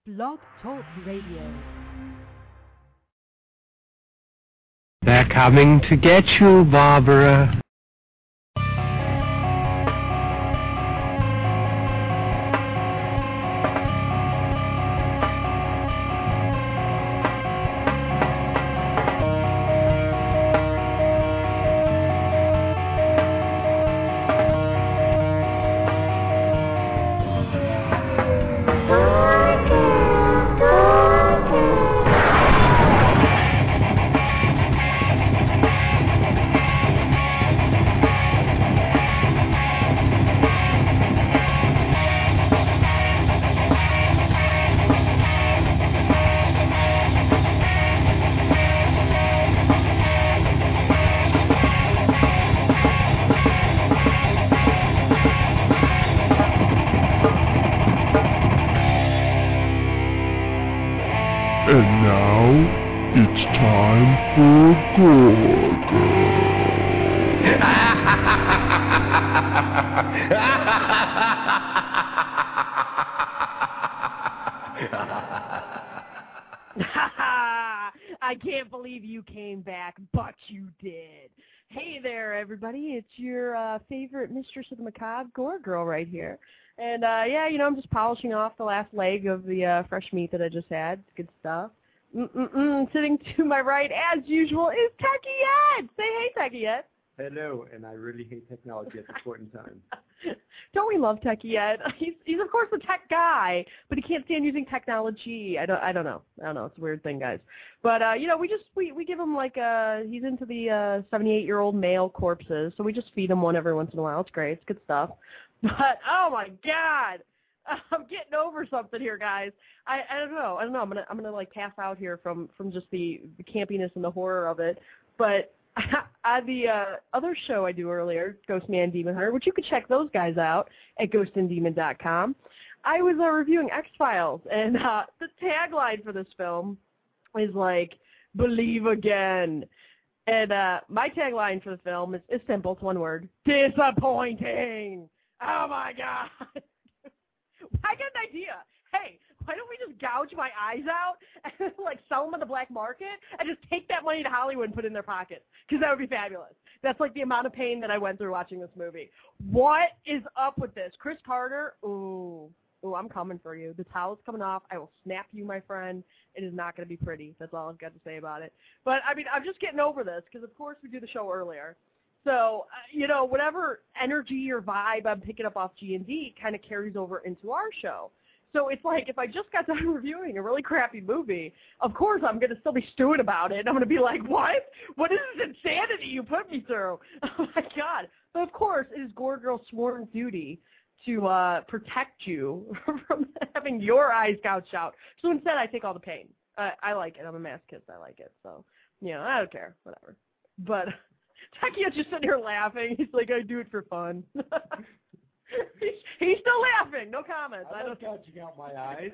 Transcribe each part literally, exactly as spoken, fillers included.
Blog Talk Radio. They're coming to get you, Barbara. And now, it's time for Gorgo. I can't believe you came back, but you did. Hey there, everybody. It's your uh, favorite Mistress of the Macabre, Gore Girl, right here. And, uh, yeah, you know, I'm just polishing off the last leg of the uh, fresh meat that I just had. It's good stuff. Mm-mm-mm. Sitting to my right, as usual, is Techie Ed. Say hey, Techie Ed. Hello, and I really hate technology at this point in time. Don't we love Techie Ed? He's, he's, of course, the tech guy, but he can't stand using technology. I don't I don't know. I don't know. It's a weird thing, guys. But, uh, you know, we just, we, we give him, like, uh, he's into the uh, seventy-eight-year-old male corpses, so we just feed him one every once in a while. It's great. It's good stuff. But, oh, my God. I'm getting over something here, guys. I, I don't know. I don't know. I'm gonna I'm gonna like pass out here from, from just the, the campiness and the horror of it. But I, the uh, other show I do earlier, Ghost Man Demon Hunter, which you can check those guys out at ghost and demon dot com. I was uh, reviewing X-Files, and uh, the tagline for this film is like, "Believe again." And uh, my tagline for the film is, is simple. It's one word: disappointing. Oh my God. I got an idea. Hey, why don't we just gouge my eyes out and like sell them on the black market and just take that money to Hollywood and put it in their pockets? Because that would be fabulous. That's like the amount of pain that I went through watching this movie. What is up with this? Chris Carter, ooh, ooh, I'm coming for you. The towel's coming off. I will snap you, my friend. It is not going to be pretty. That's all I've got to say about it. But, I mean, I'm just getting over this because, of course, we do the show earlier. So, uh, you know, whatever energy or vibe I'm picking up off G and D kind of carries over into our show. So it's like if I just got done reviewing a really crappy movie, of course I'm going to still be stewing about it. And I'm going to be like, what? What is this insanity you put me through? Oh, my God. But, of course, it is Gore Girl's sworn duty to uh, protect you from having your eyes gouged out. So instead I take all the pain. Uh, I like it. I'm a masochist. I like it. So, you know, I don't care. Whatever. But Techie's just sitting here laughing. He's like, I do it for fun. he's, he's still laughing. No comments. I don't gouging out my eyes.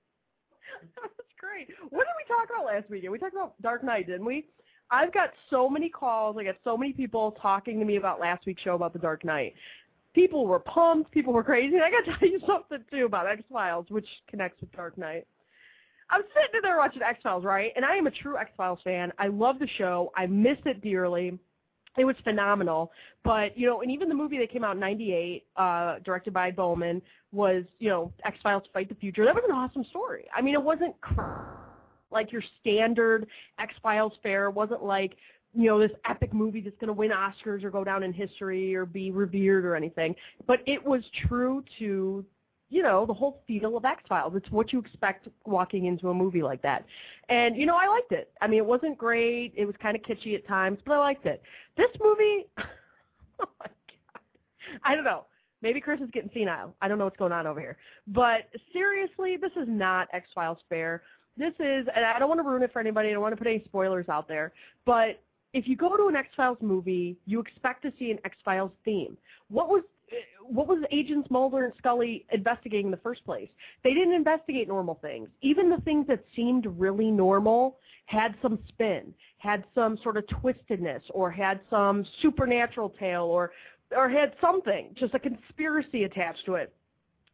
That's great. What did we talk about last weekend? We talked about Dark Knight, didn't we? I've got so many calls. I got so many people talking to me about last week's show about the Dark Knight. People were pumped. People were crazy. And I got to tell you something, too, about X-Files, which connects with Dark Knight. I'm sitting there watching X-Files, right? And I am a true X-Files fan. I love the show. I miss it dearly. It was phenomenal, but, you know, and even the movie that came out in ninety-eight, uh, directed by Bowman, was, you know, X-Files Fight the Future. That was an awesome story. I mean, it wasn't like your standard X-Files fare. It wasn't like, you know, this epic movie that's going to win Oscars or go down in history or be revered or anything. But it was true to, you know, the whole feel of X-Files. It's what you expect walking into a movie like that. And, you know, I liked it. I mean, it wasn't great. It was kind of kitschy at times, but I liked it. This movie, oh, my God. I don't know. Maybe Chris is getting senile. I don't know what's going on over here. But, seriously, this is not X-Files fare. This is, and I don't want to ruin it for anybody. I don't want to put any spoilers out there. But if you go to an X-Files movie, you expect to see an X-Files theme. What was What was Agents Mulder and Scully investigating in the first place? They didn't investigate normal things. Even the things that seemed really normal had some spin, had some sort of twistedness, or had some supernatural tale, or or had something, just a conspiracy attached to it.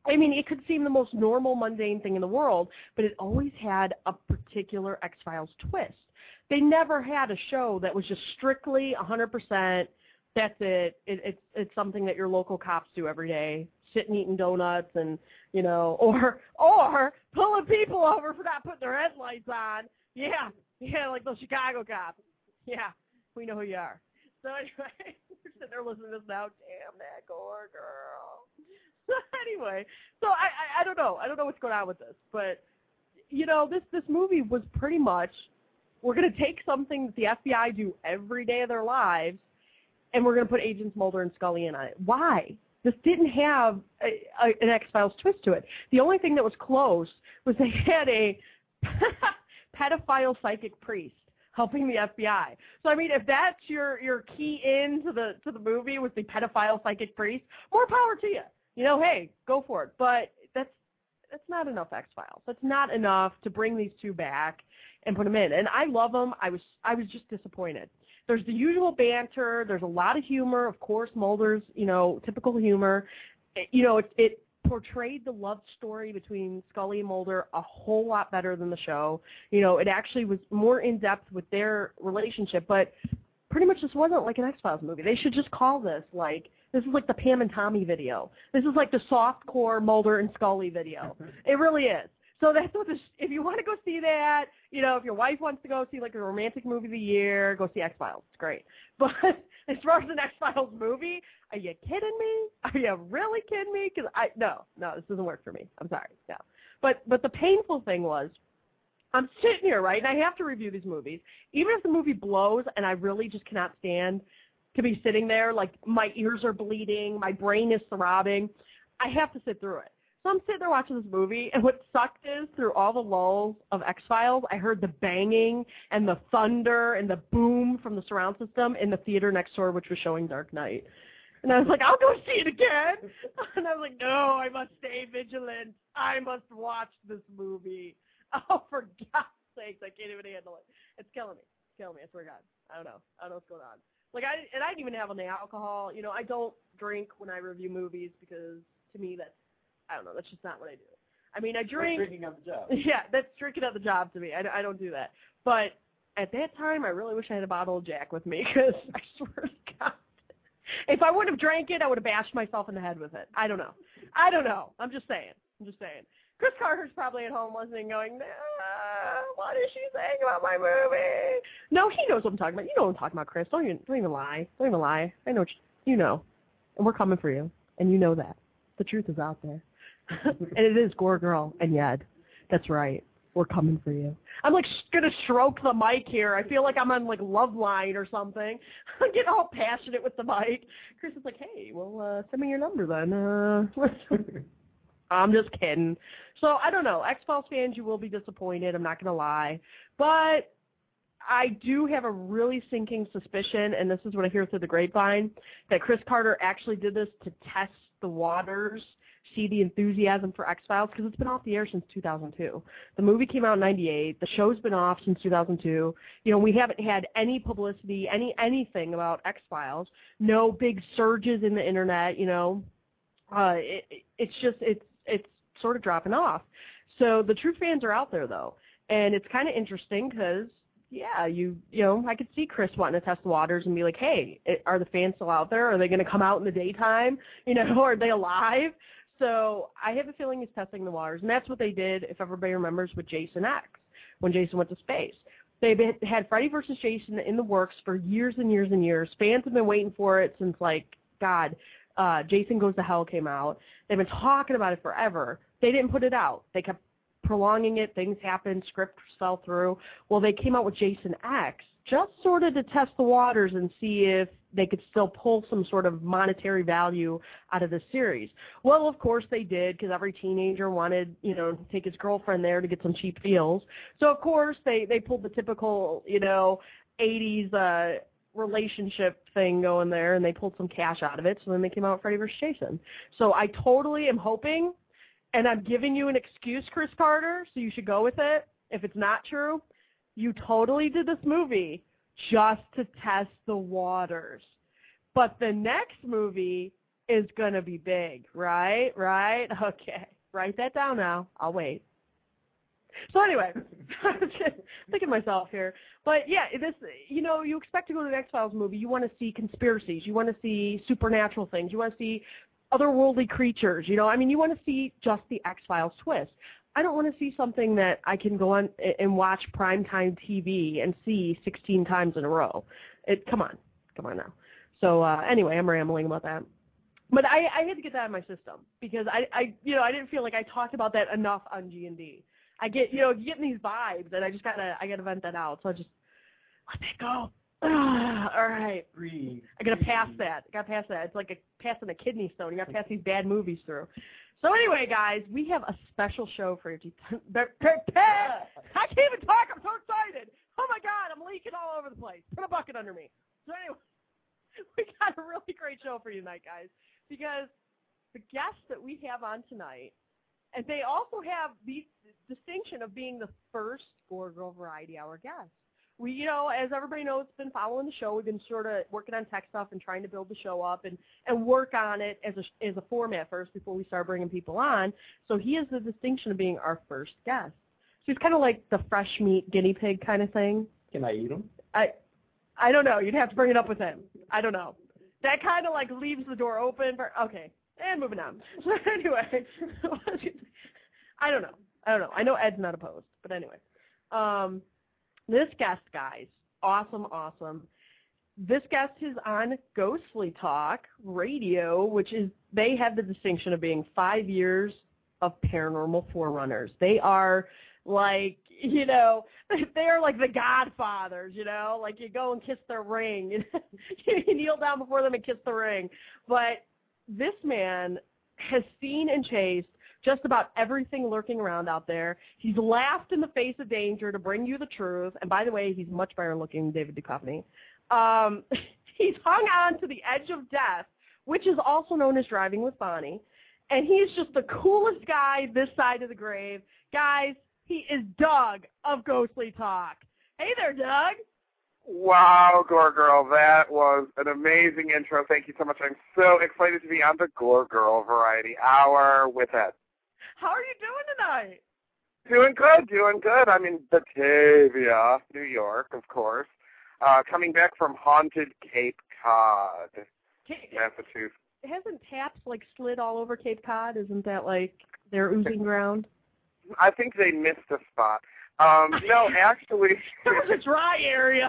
I mean, it could seem the most normal, mundane thing in the world, but it always had a particular X-Files twist. They never had a show that was just strictly one hundred percent, that's it. it it's it's something that your local cops do every day, sitting eating donuts and, you know, or or pulling people over for not putting their headlights on. Yeah, yeah, like those Chicago cops. Yeah, we know who you are. So anyway, we're sitting there listening to this now. Damn that Gore girl. Anyway, so I, I I don't know. I don't know what's going on with this, but you know, this this movie was pretty much, we're going to take something that the F B I do every day of their lives, and we're going to put Agents Mulder and Scully in on it. Why? This didn't have a, a, an X-Files twist to it. The only thing that was close was they had a pedophile psychic priest helping the F B I. So I mean, if that's your your key in to the to the movie was the pedophile psychic priest, more power to you. You know, hey, go for it. But that's that's not enough X-Files. That's not enough to bring these two back and put them in. And I love them. I was I was just disappointed. There's the usual banter. There's a lot of humor. Of course, Mulder's, you know, typical humor. It, you know, it, it portrayed the love story between Scully and Mulder a whole lot better than the show. You know, it actually was more in-depth with their relationship. But pretty much this wasn't like an X-Files movie. They should just call this, like, this is like the Pam and Tommy video. This is like the softcore Mulder and Scully video. It really is. So that's what this, if you want to go see that, you know, if your wife wants to go see like a romantic movie of the year, go see X-Files. It's great. But as far as an X-Files movie, are you kidding me? Are you really kidding me? Because I, no, no, this doesn't work for me. I'm sorry. No. But, but the painful thing was, I'm sitting here, right, and I have to review these movies. Even if the movie blows and I really just cannot stand to be sitting there, like my ears are bleeding, my brain is throbbing, I have to sit through it. So I'm sitting there watching this movie, and what sucked is through all the lulls of X-Files, I heard the banging and the thunder and the boom from the surround system in the theater next door, which was showing Dark Knight. And I was like, I'll go see it again. And I was like, no, I must stay vigilant. I must watch this movie. Oh, for God's sakes, I can't even handle it. It's killing me. It's killing me. I swear to God. I don't know. I don't know what's going on. Like, I and I didn't even have any alcohol. You know, I don't drink when I review movies because, to me, that's, I don't know, that's just not what I do. I mean, I drink. That's drinking on the job. Yeah, that's drinking on the job to me. I, I don't do that. But at that time, I really wish I had a bottle of Jack with me because I swear to God, if I would have drank it, I would have bashed myself in the head with it. I don't know. I don't know. I'm just saying. I'm just saying. Chris Carter's probably at home listening going, ah, what is she saying about my movie? No, he knows what I'm talking about. You know what I'm talking about, Chris. Don't even, don't even lie. Don't even lie. I know what you, you know. And we're coming for you. And you know that. The truth is out there. And it is Gore Girl and Yed. That's right. We're coming for you. I'm like going to stroke the mic here. I feel like I'm on like Love Line or something. I'm getting all passionate with the mic. Chris is like, hey, well, uh, send me your number then. Uh, I'm just kidding. So, I don't know. X-Files fans, you will be disappointed. I'm not going to lie. But I do have a really sinking suspicion, and this is what I hear through the grapevine, that Chris Carter actually did this to test the waters, see the enthusiasm for X-Files, because it's been off the air since two thousand two. The movie came out in ninety-eight. The show's been off since two thousand two. You know, we haven't had any publicity, any anything about X-Files. No big surges in the internet, you know. Uh, it, it's just, it's, it's sort of dropping off. So the true fans are out there, though. And it's kind of interesting because, yeah, you you know, I could see Chris wanting to test the waters and be like, hey, it, are the fans still out there? Are they going to come out in the daytime? You know, are they alive? So I have a feeling he's testing the waters. And that's what they did, if everybody remembers, with Jason X, when Jason went to space. They had Freddy versus Jason in the works for years and years and years. Fans have been waiting for it since, like, God, uh, Jason Goes to Hell came out. They've been talking about it forever. They didn't put it out. They kept prolonging it. Things happened. Scripts fell through. Well, they came out with Jason X just sort of to test the waters and see if they could still pull some sort of monetary value out of the series. Well, of course they did, because every teenager wanted, you know, to take his girlfriend there to get some cheap feels. So, of course, they, they pulled the typical, you know, eighties uh, relationship thing going there, and they pulled some cash out of it. So then they came out with Freddy versus Jason. So I totally am hoping, and I'm giving you an excuse, Chris Carter, so you should go with it. If it's not true, you totally did this movie just to test the waters. But the next movie, is going to be big, right? Right? Okay. Write that down now. I'll wait. So anyway, think of myself here. But yeah, this, you know, you expect to go to the X-Files movie. You want to see conspiracies. You want to see supernatural things. You want to see otherworldly creatures. You know, I mean, you want to see just the X-Files twist. I don't want to see something that I can go on and watch primetime T V and see sixteen times in a row. It, come on. Come on now. So uh, anyway, I'm rambling about that. But I, I had to get that out of my system because I, I, you know, I didn't feel like I talked about that enough on G and D. I get, you know, getting these vibes, and I just gotta, I gotta vent that out. So I just let that go. Ugh, all right, Breathe. I gotta pass that. I gotta pass that. It's like a, passing a kidney stone. You gotta pass these bad movies through. So anyway, guys, we have a special show for you. I can't even talk. I'm so excited. Oh my God, I'm leaking all over the place. Put a bucket under me. So anyway, we got a really great show for you tonight, guys, because the guests that we have on tonight, and they also have the distinction of being the first Gore Girl Variety Hour guest. We, you know, as everybody knows, been following the show. We've been sort of working on tech stuff and trying to build the show up and, and work on it as a, as a format first before we start bringing people on. So he has the distinction of being our first guest. So he's kind of like the fresh meat guinea pig kind of thing. Can I eat them? I, I don't know. You'd have to bring it up with him. I don't know. That kind of like leaves the door open. For, okay, and moving on. So anyway, I don't know. I don't know. I know Ed's not opposed, but anyway. Um, this guest, guys, awesome, awesome. This guest is on Ghostly Talk Radio, which is, they have the distinction of being five years of paranormal forerunners. They are like, you know, they are like the Godfathers, you know, like you go and kiss their ring. You kneel down before them and kiss the ring. But this man has seen and chased just about everything lurking around out there. He's laughed in the face of danger to bring you the truth. And by the way, he's much better looking than David Duchovny. Um, he's hung on to the edge of death, which is also known as driving with Bonnie. And he's just the coolest guy this side of the grave. Guys, he is Doug of Ghostly Talk. Hey there, Doug. Wow, Gore Girl, that was an amazing intro. Thank you so much. I'm so excited to be on the Gore Girl Variety Hour with Ed. How are you doing tonight? Doing good, doing good. I'm in Batavia, New York, of course. Uh, coming back from haunted Cape Cod, Cape, Massachusetts. Hasn't taps, like, slid all over Cape Cod? Isn't that, like, their oozing ground? I think they missed a spot. Um, no, actually... It was a dry area.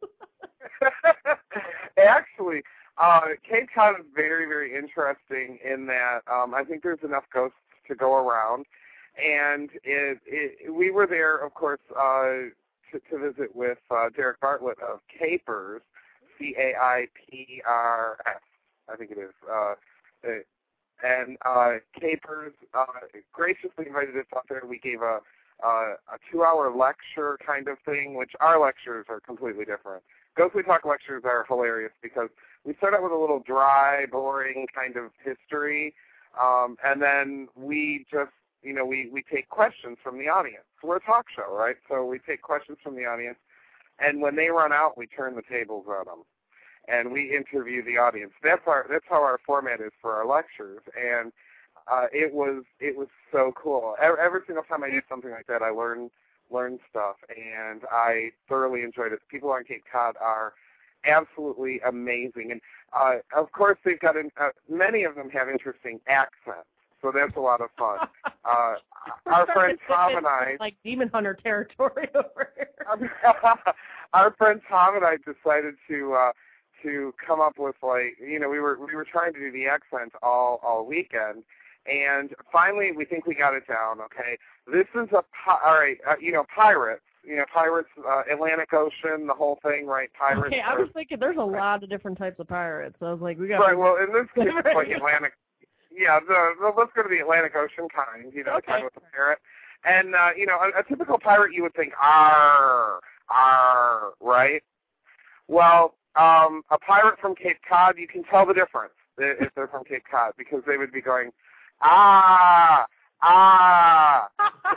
Actually, uh, Cape Cod is very, very interesting in that um, I think there's enough ghosts to go around. And it, it, we were there, of course, uh, to, to visit with uh, Derek Bartlett of Capers, C A I P R S, I think it is. Uh, it, and uh, Capers uh, graciously invited us out there. We gave a, uh, a two-hour lecture kind of thing, which our lectures are completely different. Ghostly Talk lectures are hilarious because we start out with a little dry, boring kind of history, um, and then we just, you know, we, we take questions from the audience. We're a talk show, right? So we take questions from the audience, and when they run out, we turn the tables on them, and we interview the audience. That's our that's how our format is for our lectures, and uh, it was it was so cool. Every, every single time I do something like that, I learn learn stuff, and I thoroughly enjoyed it. The people on Cape Cod are absolutely amazing, and uh, of course they've got an, uh, many of them have interesting accents. So that's a lot of fun. Uh, our friend Tom and I, like Demon Hunter territory over here. Our friend Tom and I decided to uh, to come up with, like, you know, we were we were trying to do the accent all all weekend, and finally we think we got it down. Okay, this is a pi- all right. Uh, you know, pirates. You know, pirates, uh, Atlantic Ocean, the whole thing, right? Pirates. Okay, I was thinking there's a lot of different types of pirates. I was like, we got. Right. Well, in this case, it's like Atlantic. Yeah, the, the, let's go to the Atlantic Ocean kind, you know, okay. kind with the parrot. And, uh, you know, a, a typical pirate, you would think, arr, arr, right? Well, um, a pirate from Cape Cod, you can tell the difference if they're from Cape Cod, because they would be going, ah, ah.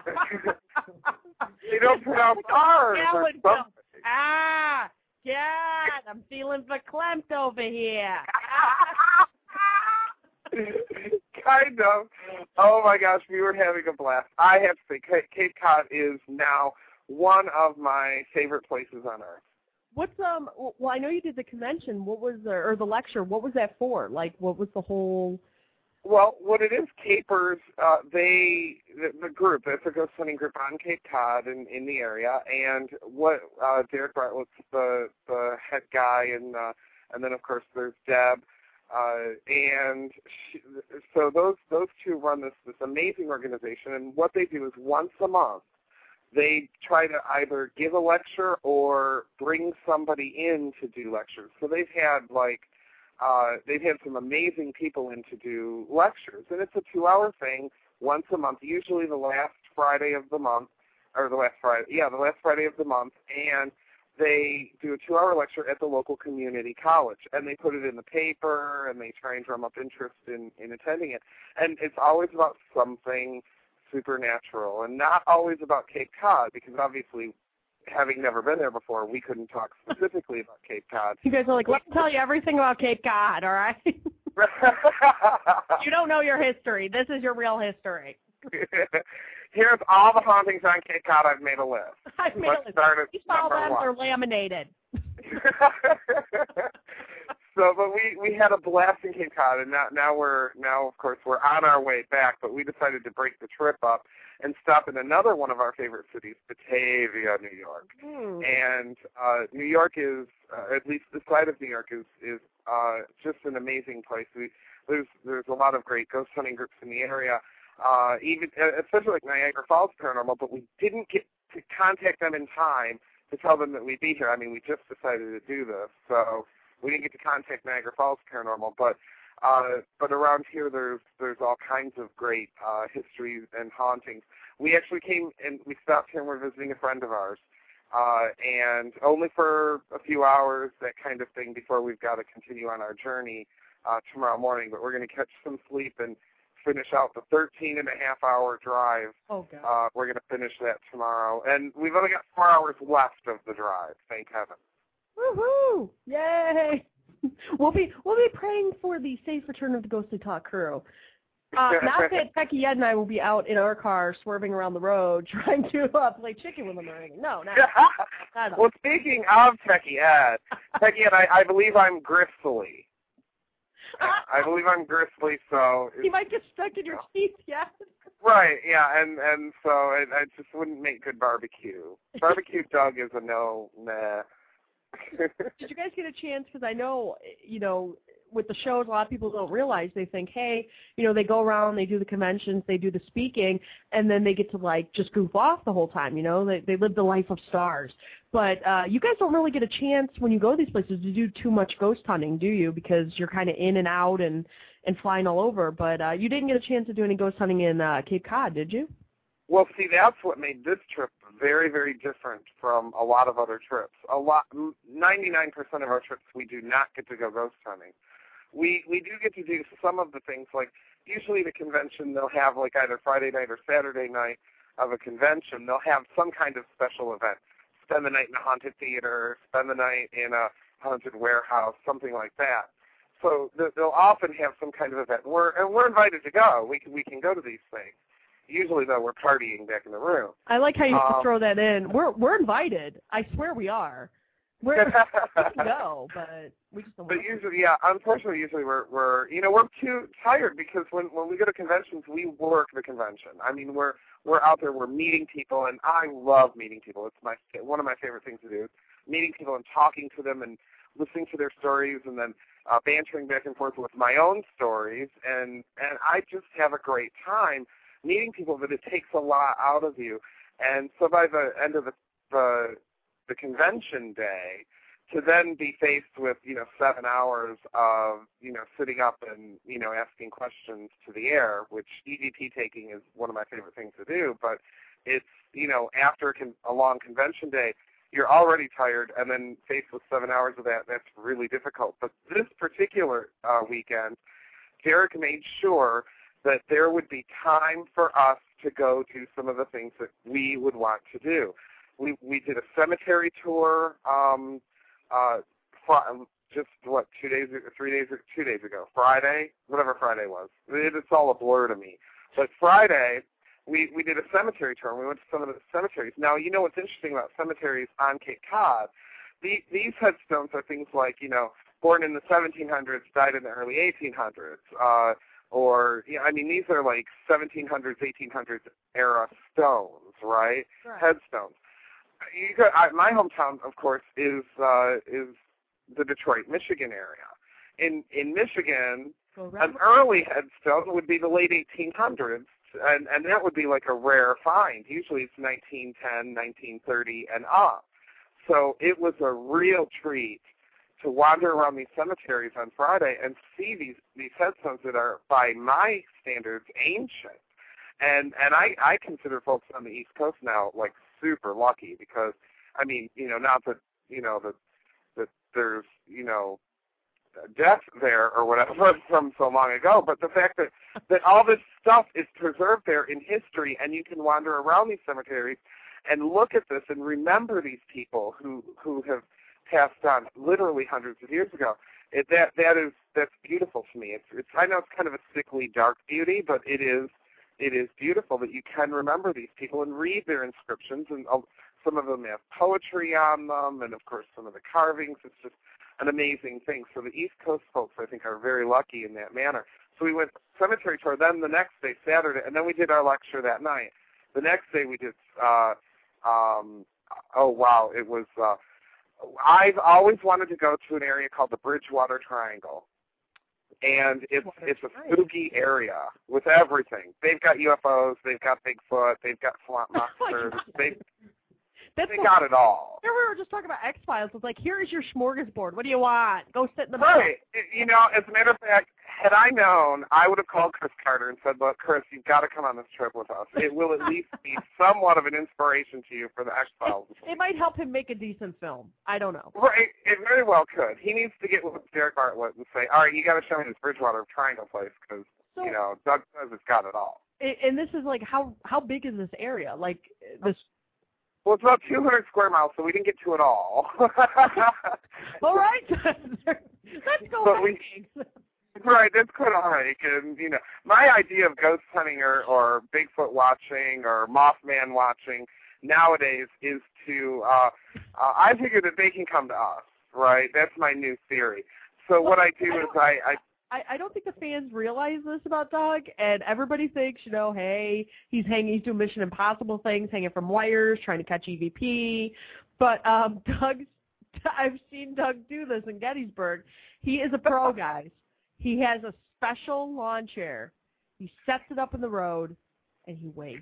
They don't pronounce R's or something. Ah, God, I'm feeling verklempt over here. Kind of. Oh my gosh, we were having a blast. I have to say, Cape Cod is now one of my favorite places on earth. What's um? Well, I know you did the convention. What was the or the lecture? What was that for? Like, what was the whole? Well, what it is, Capers, uh, they the, the group. It's a ghost hunting group on Cape Cod in, in the area, and what uh, Derek Bartlett's the the head guy, and uh, and then of course there's Deb. Uh, and she, so those those two run this this amazing organization, and what they do is once a month they try to either give a lecture or bring somebody in to do lectures. So they've had like uh, they've had some amazing people in to do lectures, and it's a two-hour thing once a month, usually the last Friday of the month, or the last Friday, yeah, the last Friday of the month, and they do a two-hour lecture at the local community college, and they put it in the paper, and they try and drum up interest in, in attending it. And it's always about something supernatural, and not always about Cape Cod, because obviously, having never been there before, we couldn't talk specifically about Cape Cod. You guys are like, let me tell you everything about Cape Cod, all right? You don't know your history. This is your real history. Here's all the hauntings on Cape Cod. I've made a list. I've made Let's a list. start at These all number them one. are laminated. So, but we we had a blast in Cape Cod, and now now we're now of course we're on our way back. But we decided to break the trip up and stop in another one of our favorite cities, Batavia, New York. Hmm. And uh, New York is, uh, at least the side of New York is is uh, just an amazing place. We, there's there's a lot of great ghost hunting groups in the area. Uh, even especially like Niagara Falls Paranormal, but we didn't get to contact them in time to tell them that we'd be here. I mean, we just decided to do this, so we didn't get to contact Niagara Falls Paranormal. But uh, but around here, there's there's all kinds of great uh, histories and hauntings. We actually came and we stopped here and we're visiting a friend of ours, uh, and only for a few hours, that kind of thing, before we've got to continue on our journey uh, tomorrow morning. But we're going to catch some sleep and finish out the thirteen and a half hour drive. Oh, God. Uh, we're going to finish that tomorrow. And we've only got four hours left of the drive, thank heaven. Woohoo! Yay! We'll be we'll be praying for the safe return of the Ghostly Talk crew. Uh, not that Becky Ed and I will be out in our car swerving around the road trying to uh, play chicken with them or anything. No, not, not Well, speaking of Becky Ed, Becky Ed, I, I believe I'm gristly. I believe I'm gristly, so... You might get stuck in your teeth, yeah. Right, yeah, and, and so it, it just wouldn't make good barbecue. Barbecue Doug is a no, nah. Did you guys get a chance, because I know, you know, with the shows, a lot of people don't realize, they think, hey, you know, they go around, they do the conventions, they do the speaking, and then they get to, like, just goof off the whole time, you know, they, they live the life of stars. But uh, you guys don't really get a chance when you go to these places to do too much ghost hunting, do you? Because you're kind of in and out and, and flying all over. But uh, you didn't get a chance to do any ghost hunting in uh, Cape Cod, did you? Well, see, that's what made this trip very, very different from a lot of other trips. A lot, ninety-nine percent of our trips, we do not get to go ghost hunting. We we do get to do some of the things, like usually the convention, they'll have like either Friday night or Saturday night of a convention, they'll have some kind of special event. Spend the night in a haunted theater, spend the night in a haunted warehouse, something like that. So they'll often have some kind of event. We're, and we're invited to go. We can, we can go to these things. Usually, though, we're partying back in the room. I like how you um, throw that in. We're we're invited. I swear we are. We're we can go, but we just don't. But usually, yeah, unfortunately, usually we're we're you know we're too tired because when when we go to conventions, we work the convention. I mean, we're we're out there, we're meeting people, and I love meeting people. It's my one of my favorite things to do, meeting people and talking to them and listening to their stories, and then uh, bantering back and forth with my own stories, and and I just have a great time meeting people, but it takes a lot out of you. And so by the end of the, the the convention day, to then be faced with, you know, seven hours of, you know, sitting up and, you know, asking questions to the air, which E V P taking is one of my favorite things to do, but it's, you know, after a, con- a long convention day, you're already tired, and then faced with seven hours of that, that's really difficult. But this particular uh, weekend, Derek made sure that there would be time for us to go to some of the things that we would want to do. We we did a cemetery tour um, uh, fr- just what two days, three days, two days ago, Friday, whatever Friday was. It, it's all a blur to me. But Friday, we we did a cemetery tour. And we went to some of the cemeteries. Now, you know what's interesting about cemeteries on Cape Cod? The, these headstones are things like, you know, born in the seventeen hundreds, died in the early eighteen hundreds, uh, or yeah, I mean, these are like seventeen hundreds, eighteen hundreds era stones, right? Right. Headstones. You got, I, my hometown, of course, is uh, is the Detroit, Michigan area. In in Michigan, an early headstone would be the late eighteen hundreds, and and that would be like a rare find. Usually, it's nineteen ten, nineteen thirty, and up. So it was a real treat to wander around these cemeteries on Friday and see these, these headstones that are, by my standards, ancient. And and I, I consider folks on the East Coast now, like, super lucky because, I mean, you know, not that, you know, that, that there's, you know, death there or whatever from so long ago, but the fact that, that all this stuff is preserved there in history and you can wander around these cemeteries and look at this and remember these people who, who have passed on literally hundreds of years ago. It, that that is that's beautiful to me. It's it's I know it's kind of a sickly dark beauty, but it is it is beautiful that you can remember these people and read their inscriptions, and uh, some of them have poetry on them, and of course some of the carvings. It's just an amazing thing. So the East Coast folks, I think, are very lucky in that manner. So we went cemetery tour. Then the next day, Saturday, and then we did our lecture that night. The next day we did. Uh, um, oh wow, it was. Uh, I've always wanted to go to an area called the Bridgewater Triangle, and it's it's a spooky area with everything. They've got U F Os, they've got Bigfoot, they've got swamp monsters, they That's they got it all. Here we were just talking about X-Files. It's like, here is your smorgasbord. What do you want? Go sit in the middle. Right. You know, as a matter of fact, had I known, I would have called Chris Carter and said, look, Chris, you've got to come on this trip with us. It will at least be somewhat of an inspiration to you for the X-Files. It, it might help him make a decent film. I don't know. Right. It very well could. He needs to get with Derek Bartlett and say, all right, you got to show me this Bridgewater Triangle place because, so, you know, Doug says it's got it all. And this is like, how how big is this area? Like, this... Well, it's about two hundred square miles, so we didn't get to it all. All right. Let's go but we, Right, that's quite a hike. And, you know, my idea of ghost hunting or, or Bigfoot watching or Mothman watching nowadays is to, uh, uh, I figure that they can come to us, right? That's my new theory. So what I do I is I, I I, I don't think the fans realize this about Doug, and everybody thinks, you know, hey, he's hanging, he's doing Mission Impossible things, hanging from wires, trying to catch E V P. But um, Doug's, I've seen Doug do this in Gettysburg. He is a pro, guys. He has a special lawn chair. He sets it up in the road, and he waits.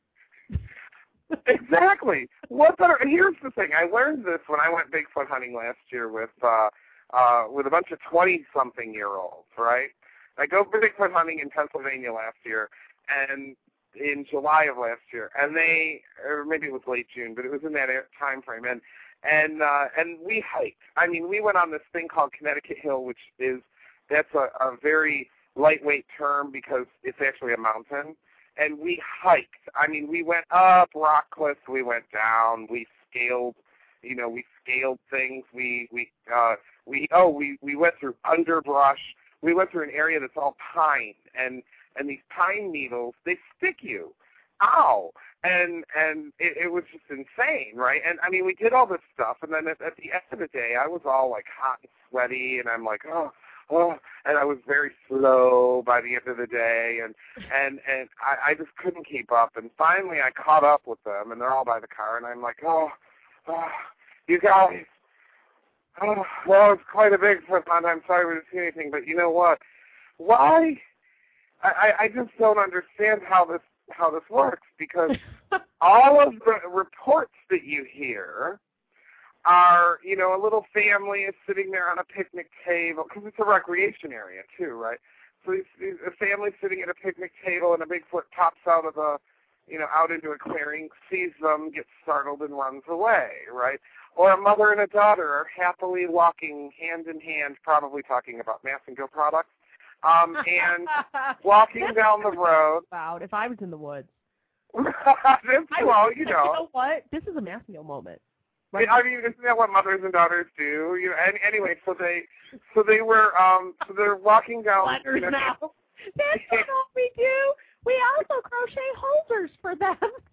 Exactly. What better? And here's the thing. I learned this when I went Bigfoot hunting last year with uh, uh, with a bunch of twenty-something-year-olds, right? I go Bigfoot hunting in Pennsylvania last year, and in July of last year, and they, or maybe it was late June, but it was in that time frame, and and uh, and we hiked. I mean, we went on this thing called Connecticut Hill, which is that's a, a very lightweight term because it's actually a mountain. And we hiked. I mean, we went up rock cliffs. We went down. We scaled. You know, we scaled things. We we uh, we oh we we went through underbrush. We went through an area that's all pine, and and these pine needles, they stick you. Ow! And and it, it was just insane, right? And I mean, we did all this stuff, and then at, at the end of the day, I was all like hot and sweaty, and I'm like, oh. Oh, and I was very slow by the end of the day, and and and I, I just couldn't keep up. And finally, I caught up with them, and they're all by the car, and I'm like, oh, oh you guys, oh, well, it's quite a big hunt. I'm sorry we didn't see anything, but you know what? Why? I, I just don't understand how this how this works because all of the reports that you hear are, you know, a little family is sitting there on a picnic table, because it's a recreation area too, right? So these, these, a family sitting at a picnic table and a Bigfoot pops out of the, you know, out into a clearing, sees them, gets startled and runs away, right? Or a mother and a daughter are happily walking hand in hand, probably talking about Massengill products, um, and walking down the road. Wow, if I was in the woods. Well, you know. You know what? This is a Massengill moment. Right. I mean, isn't that what mothers and daughters do? You know, and anyway, so they, so they were, um, so they're walking down. Letters You know, now. That's not all we do. We also crochet holders for them.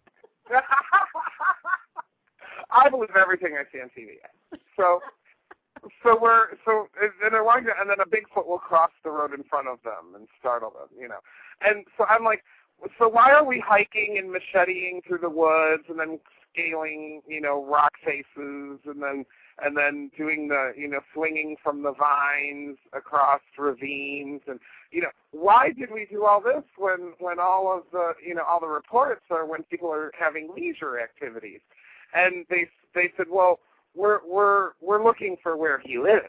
I believe everything I see on T V. So, so we're so and they're walking, and then a Bigfoot will cross the road in front of them and startle them, you know. And so I'm like, so why are we hiking and macheteing through the woods and then scaling, you know, rock faces and then and then doing the, you know, swinging from the vines across ravines and, you know, why did we do all this when when all of the, you know, all the reports are when people are having leisure activities? And they they said, well, we're we're we're looking for where he lives.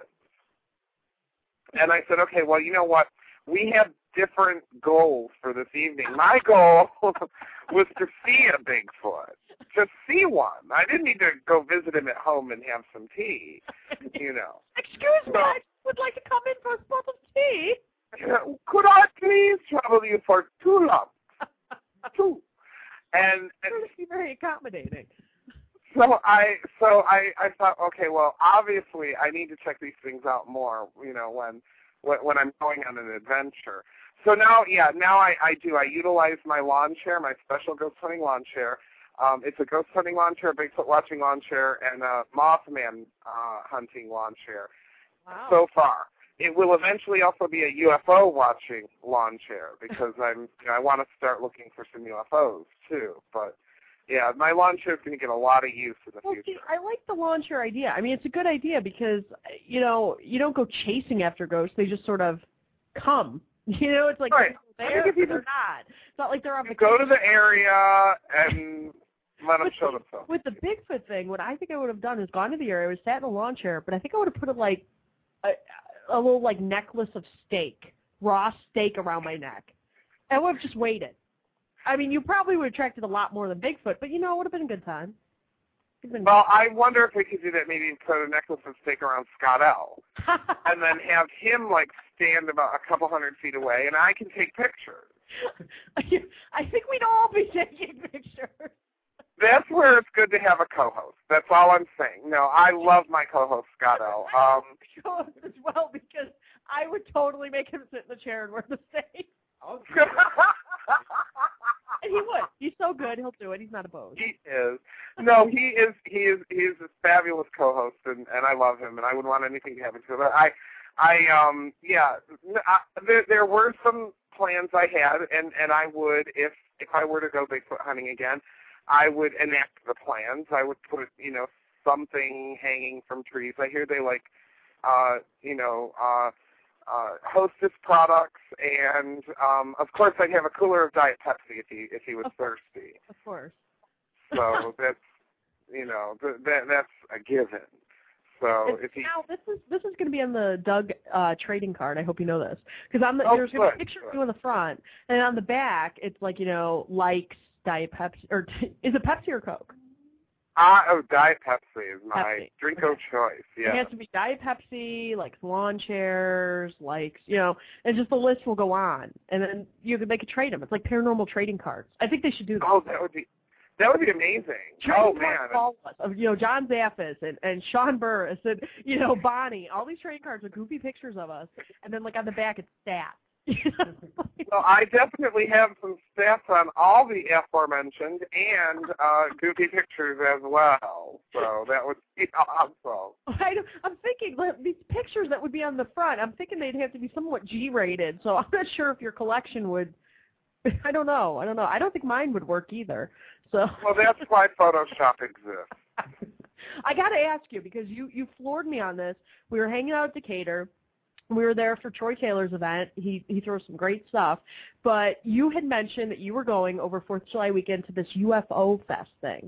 And I said, okay, well, you know what? We have different goals for this evening. My goal was to see a Bigfoot, to see one. I didn't need to go visit him at home and have some tea, you know. Excuse me, So, I would like to come in for a spot of tea. could I please trouble you for two lumps? Two. And, and You're very accommodating. So I so I, I thought, okay, well, obviously I need to check these things out more, you know, when when, when I'm going on an adventure. So now, yeah, now I, I do. I utilize my lawn chair, my special ghost hunting lawn chair. Um, it's a ghost hunting lawn chair, Bigfoot watching lawn chair, and a Mothman uh, hunting lawn chair. Wow. So far, it will eventually also be a U F O watching lawn chair because I'm you know, I want to start looking for some U F Os too, but. Yeah, my lawn chair is going to get a lot of use in the Well, future. see, I like the lawn chair idea. I mean, it's a good idea because, you know, you don't go chasing after ghosts. They just sort of come. You know, it's like Right. they're I there, think if you but they're just- not. It's not like they're on You vacation. go to the area and let them With show the- themselves. With the Bigfoot thing, what I think I would have done is gone to the area, I was sat in a lawn chair, but I think I would have put it like a, a little like necklace of steak, raw steak around my neck. I would have just waited. I mean, you probably would have attracted a lot more than Bigfoot, but you know, it would have been a good time. It'd been Well, I wonder if we could do that, maybe put a necklace of steak around Scott L. and then have him, like, stand about a couple hundred feet away, and I can take pictures. I think we'd all be taking pictures. That's where it's good to have a co-host. That's all I'm saying. No, I love my co-host, Scott L. Um, Co-host as well, because I would totally make him sit in the chair and wear the steak. And he would. He's so good, he'll do it. He's not opposed. He is. No, he is. He is. He is a fabulous co-host, and, and I love him, and I wouldn't want anything to happen to him. But I, I, um, yeah. I, there, there were some plans I had, and, and I would, if if I were to go Bigfoot hunting again, I would enact the plans. I would put, you know, something hanging from trees. I hear they like, uh, you know, uh. Uh, Hostess products, and um, of course I'd have a cooler of Diet Pepsi if he if he was Of course. thirsty. Of course. So that's you know th- that that's a given. So It's- if he now this is this is going to be on the Doug uh, trading card. I hope you know this because on the Oh, there's going to be good, a picture of good. you on the front, and on the back it's like you know likes Diet Pepsi or is it Pepsi or Coke? uh, oh Diet Pepsi is my Pepsi. drink Okay. of choice. Yeah. It has to be Diet Pepsi, likes lawn chairs, likes, you know, and just the list will go on. And then you could, they could trade them. It's like paranormal trading cards. I think they should do that. Oh, that would be that would be amazing. Trading oh cards man. of all of us, of, you know, John Zaffis and, and Sean Burris and, you know, Bonnie. All these trading cards with goofy pictures of us. And then, like, on the back, it's stats. Well, I definitely have some stats on all the aforementioned and uh, goofy pictures as well. So that would be awesome. I, don't- I'm thinking like, these pictures that would be on the front. I'm thinking they'd have to be somewhat G-rated. So I'm not sure if your collection would. I don't know. I don't know. I don't think mine would work either. So. Well, that's why Photoshop exists. I got to ask you because you you floored me on this. We were hanging out at Decatur. We were there for Troy Taylor's event. He he throws some great stuff. But you had mentioned that you were going over fourth of July weekend to this U F O Fest thing.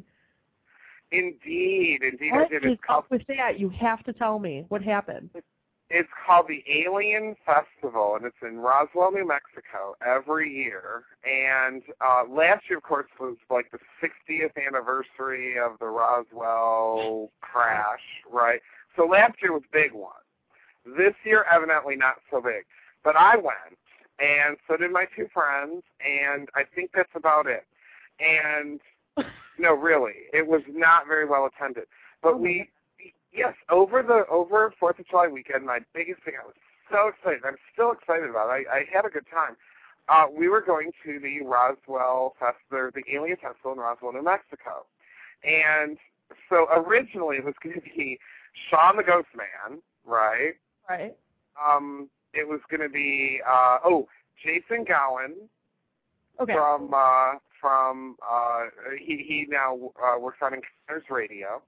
Indeed, indeed, I What did. is It's called, up with that? You have to tell me what happened. it's called the Alien Festival, and it's in Roswell, New Mexico, every year. And uh, last year, of course, was like the sixtieth anniversary of the Roswell crash, right? So last year was a big one. This year, evidently not so big. But I went, and so did my two friends, and I think that's about it. And no, really, it was not very well attended. But Oh, we, yes, over the over Fourth of July weekend, my biggest thing, I was so excited. I'm still excited about it. I, I had a good time. Uh, we were going to the Roswell Festival, the Alien Festival in Roswell, New Mexico. And so originally it was going to be Sean the Ghost Man, right? Right. Um, it was going to be, uh, oh, Jason Gowan Okay. from, uh, from uh, he, he now uh, works on Encounters Radio,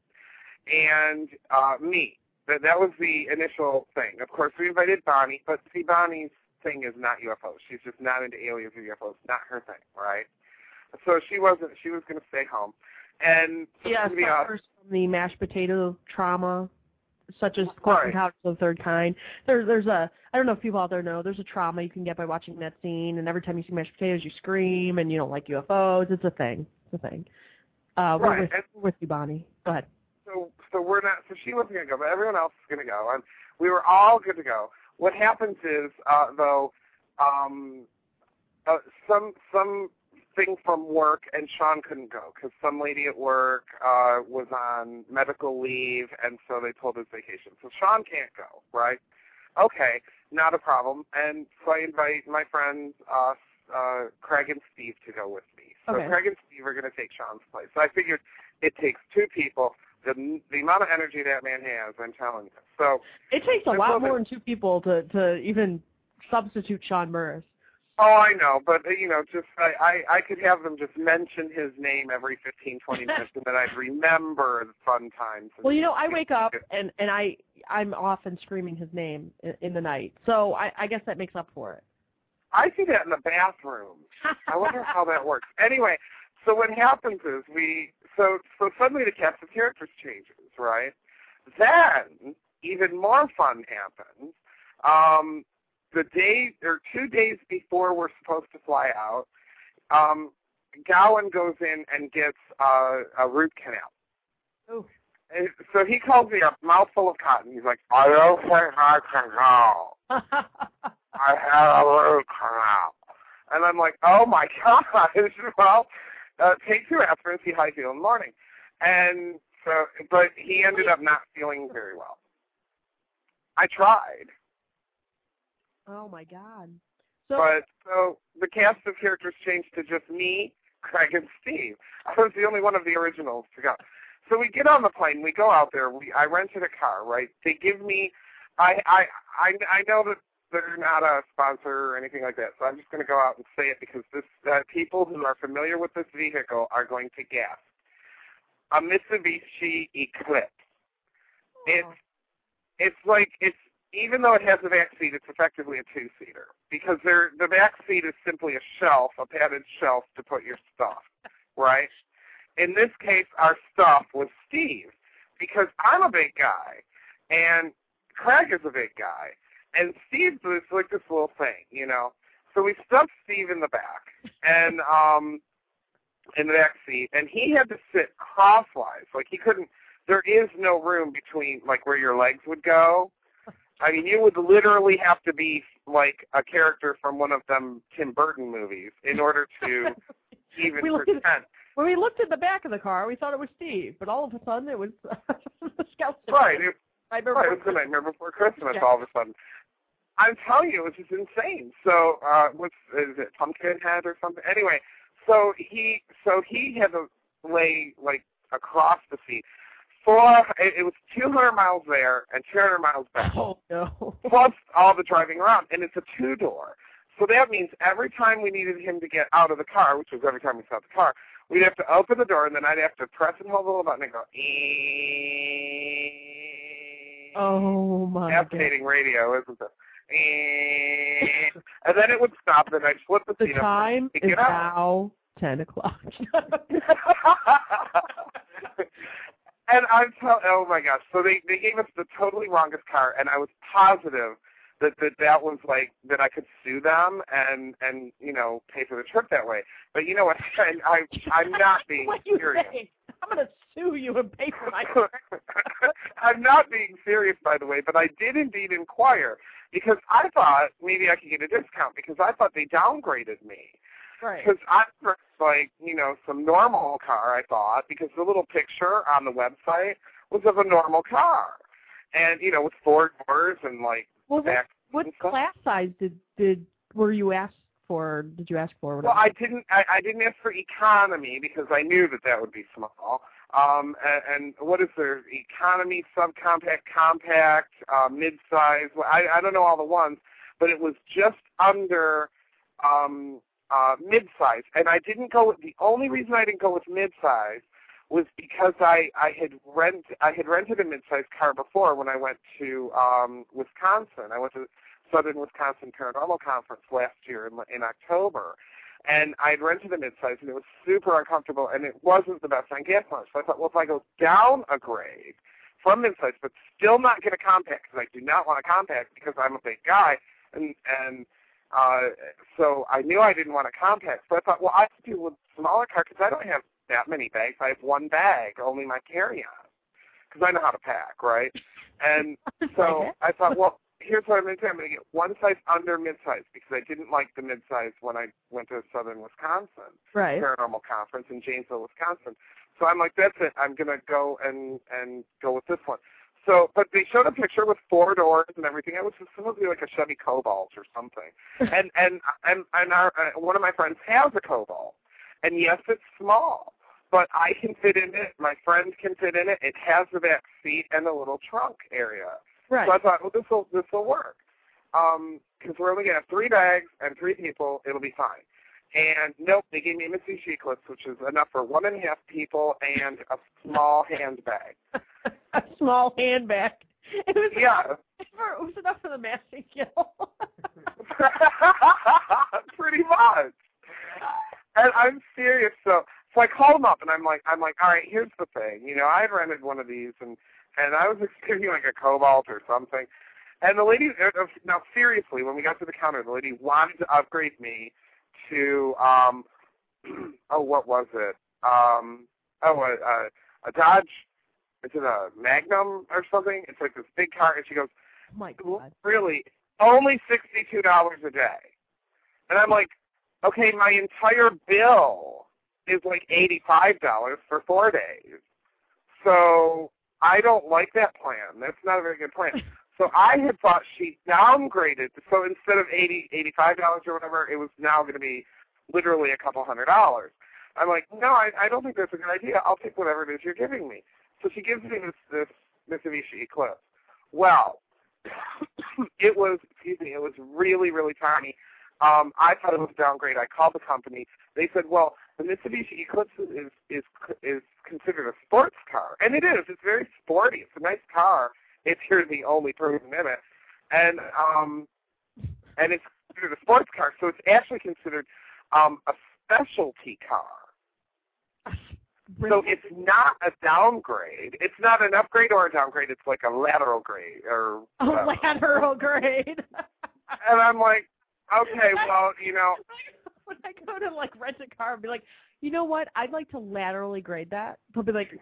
and uh, me. That, that was the initial thing. Of course, we invited Bonnie, but see, Bonnie's thing is not U F Os. She's just not into aliens or U F Os. Not her thing, right? So she wasn't. She was going to stay home. And Yeah, to be honest, suffers from the mashed potato trauma, such as Close Right. Encounters of the Third Kind. There, there's a, I don't know if people out there know, there's a trauma you can get by watching that scene, and every time you see mashed potatoes, you scream, and you don't like U F Os. It's a thing. It's a thing. Uh, we're, Right. with, we're with you, Bonnie. Go ahead. So, so we're not. So she wasn't going to go, but everyone else is going to go, and we were all good to go. What happens is, uh, though, um, uh, some some thing from work, and Sean couldn't go because some lady at work uh, was on medical leave, and so they pulled his vacation. So Sean can't go, right? Okay, not a problem. And so I invite my friends, uh, uh, Craig and Steve, to go with me. So Okay. Craig and Steve are going to take Sean's place. So I figured it takes two people. The, the amount of energy that man has, I'm telling you. So It takes a There's lot nothing- more than two people to, to even substitute Sean Burris. Oh, I know, but, uh, you know, just I, I, I could have them just mention his name every fifteen, twenty minutes, and then I'd remember the fun times. Well, you know, I wake up and, and I, I'm often screaming his name in, in the night, so I, I guess that makes up for it. I see that in the bathroom. I wonder how that works. Anyway, so what happens is we, so so suddenly the cast of characters changes, right? Then, even more fun happens. Um, the day, or two days before we're supposed to fly out, um, Gowan goes in and gets uh, a root canal. Oh. And so he calls me up, mouthful of cotton. He's like, I don't think I can go. I have a root canal. And I'm like, oh, my gosh. Well, uh, take two aspirin, see how you feel in the morning. And so, but he ended up not feeling very well. I tried. Oh, my God. So, But so the cast of characters changed to just me, Craig, and Steve. I was the only one of the originals to go. So we get on the plane, we go out there. We I rented a car, right? They give me, I I I, I know that they're not a sponsor or anything like that, so I'm just going to go out and say it because this uh, people who are familiar with this vehicle are going to gasp. A Mitsubishi Eclipse. It's it's like it's even though it has a back seat, it's effectively a two-seater because they're, the back seat is simply a shelf, a padded shelf to put your stuff, right? In this case, our stuff was Steve because I'm a big guy and Craig is a big guy and Steve's is like this little thing, you know. So we stuffed Steve in the back and um, in the back seat, and he had to sit crosswise, like he couldn't. There is no room between like where your legs would go. I mean, you would literally have to be like a character from one of them Tim Burton movies in order to even We looked at- pretend. when we looked at the back of the car, we thought it was Steve, but all of a sudden it was the Scout. Right, it, I remember. right, it was the Nightmare Before Christmas Yeah. all of a sudden. I'm telling you, it was just insane. So, uh, what's, is it Pumpkinhead or something? Anyway, so he, so he had to lay, like, across the seat. Four, it, it was two hundred miles there and two hundred miles back. Oh, no. Plus all the driving around, and it's a two-door. So that means every time we needed him to get out of the car, which was every time we stopped the car, we'd have to open the door, and then I'd have to press and hold the little button and go, eeeeee. Oh, my God. Fascinating radio, isn't it? Eeeeee. And then it would stop, and I'd flip the The seat up time and is get out. now ten o'clock. And I'm telling, oh my gosh! So they they gave us the totally wrongest car, and I was positive that that that was like that I could sue them and and you know pay for the trip that way. But you know what? I, I I'm not being What you serious. say? I'm going to sue you and pay for my car. I'm not being serious, by the way, but I did indeed inquire because I thought maybe I could get a discount because I thought they downgraded me. Right. Because I dressed like, you know, some normal car, I thought, because the little picture on the website was of a normal car, and you know, with four doors and like well, back. What, what class size did did were you asked for? Did you ask for? Whatever? Well, I didn't. I, I didn't ask for economy because I knew that that would be small. Um, and, and what is there? Economy, subcompact, compact, uh, mid-size. Well, I, I don't know all the ones, but it was just under um, uh, mid-size. And I didn't go with, the only reason I didn't go with mid-size was because I, I had rent I had rented a mid-size car before when I went to um, Wisconsin. I went to Southern Wisconsin Paranormal Conference last year in, in October. And I'd rented a midsize, and it was super uncomfortable, and it wasn't the best on gas mileage. So I thought, well, if I go down a grade from midsize, but still not get a compact, because I do not want a compact because I'm a big guy, and and uh, so I knew I didn't want a compact. So I thought, well, I could do with a smaller car because I don't have that many bags. I have one bag, only my carry-on, because I know how to pack, right? And so I thought, well, here's what I'm going to do. I'm going to get one size under mid-size because I didn't like the mid-size when I went to Southern Wisconsin right. Paranormal Conference in Janesville, Wisconsin. So I'm like, that's it. I'm going to go and, and go with this one. So, but they showed a picture with four doors and everything. It was supposed to be like a Chevy Cobalt or something. and and and, and our, uh, one of my friends has a Cobalt. And yes, it's small, but I can fit in it. My friends can fit in it. It has the back seat and a little trunk area. Right. So I thought, well, this will this will work, because um, we're only gonna have three bags and three people. It'll be fine. And nope, they gave me a Mitsubishi Eclipse, which is enough for one and a half people and a small handbag. A small handbag. It was yeah. Enough for, it was enough for the massing kill. Pretty much. And I'm serious. So so I called them up, and I'm like, I'm like, all right, here's the thing. You know, I had rented one of these, and. And I was expecting like a Cobalt or something. And the lady, now seriously, when we got to the counter, the lady wanted to upgrade me to, um, oh, what was it? Um, oh, a, a, a Dodge, is it a Magnum or something? It's like this big car. And she goes, oh my God. Really? Only sixty-two dollars a day. And I'm like, okay, my entire bill is like eighty-five dollars for four days. So I don't like that plan. That's not a very good plan. So I had thought she downgraded. So instead of eighty, eighty-five dollars or whatever, it was now going to be literally a couple hundred dollars. I'm like, no, I, I don't think that's a good idea. I'll take whatever it is you're giving me. So she gives me this, this Mitsubishi Eclipse. Well, it was, excuse me, it was really, really tiny. Um, I thought it was a downgrade. I called the company. They said, well, the Mitsubishi Eclipse is is is considered a sports car, and it is. It's very sporty. It's a nice car if you're the only person in it, and um, and it's considered a sports car, so it's actually considered um, a specialty car. Really? So it's not a downgrade. It's not an upgrade or a downgrade. It's like a lateral grade or a whatever. lateral grade. And I'm like, okay, well, you know. When I go to like rent a car and be like, you know what, I'd like to laterally grade that. They'll be like,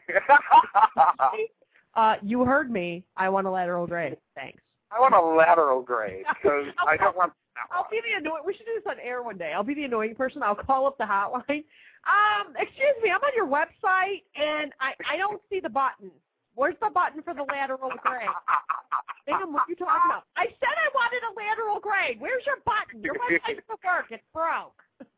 uh, you heard me. I want a lateral grade. Thanks. I want a lateral grade because I don't want that I'll one. be the annoying. We should do this on air one day. I'll be the annoying person. I'll call up the hotline. Um, excuse me, I'm on your website and I, I don't see the button. Where's the button for the lateral grade? Ma'am, what are you talking about? I said I wanted a lateral grade. Where's your button? Your website doesn't work. It's broke.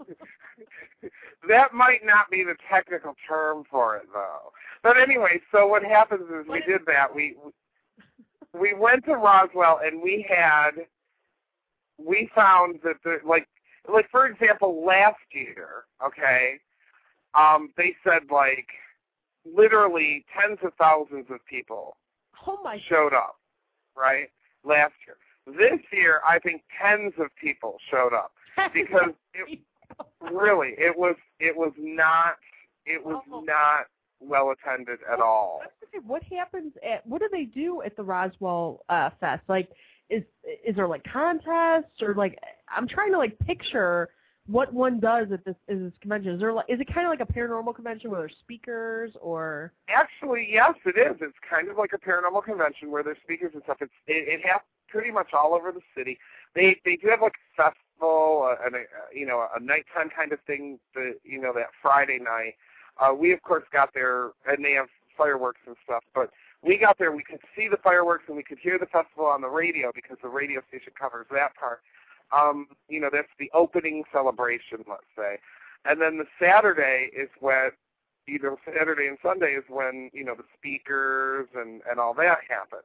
That might not be the technical term for it, though. But anyway, so what happens is we did that. We we went to Roswell, and we had we found that the like like for example, last year, okay, um, they said like literally tens of thousands of people oh my showed up, right? Last year. This year, I think tens of people showed up because it, really, it was it was not it was oh. not well attended at all. What happens at what do they do at the Roswell uh, Fest? Like, is is there like contests or like I'm trying to like picture what one does at this is this convention. Is there like is it kind of like a paranormal convention where there's speakers or? Actually, yes, it is. It's kind of like a paranormal convention where there's speakers and stuff. It's it, it happens pretty much all over the city. They they do have like a festival uh, and a, you know a nighttime kind of thing. The you know that Friday night. Uh, we of course got there and they have fireworks and stuff. But we got there, we could see the fireworks and we could hear the festival on the radio because the radio station covers that part. Um, you know, that's the opening celebration, let's say. And then the Saturday is when, either Saturday and Sunday is when, you know, the speakers and, and all that happen.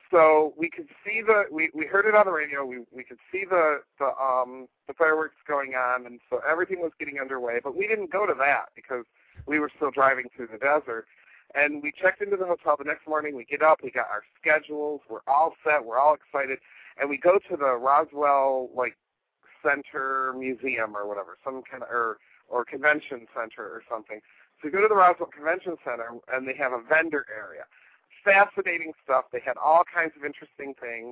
So we could see the, we, we heard it on the radio, we we could see the, the, um, the fireworks going on, and so everything was getting underway. But we didn't go to that because we were still driving through the desert. And we checked into the hotel the next morning, we get up, we got our schedules, we're all set, we're all excited, and we go to the Roswell, like, Center Museum or whatever, some kind of, or, or convention center or something. So we go to the Roswell Convention Center, and they have a vendor area. Fascinating stuff. They had all kinds of interesting things.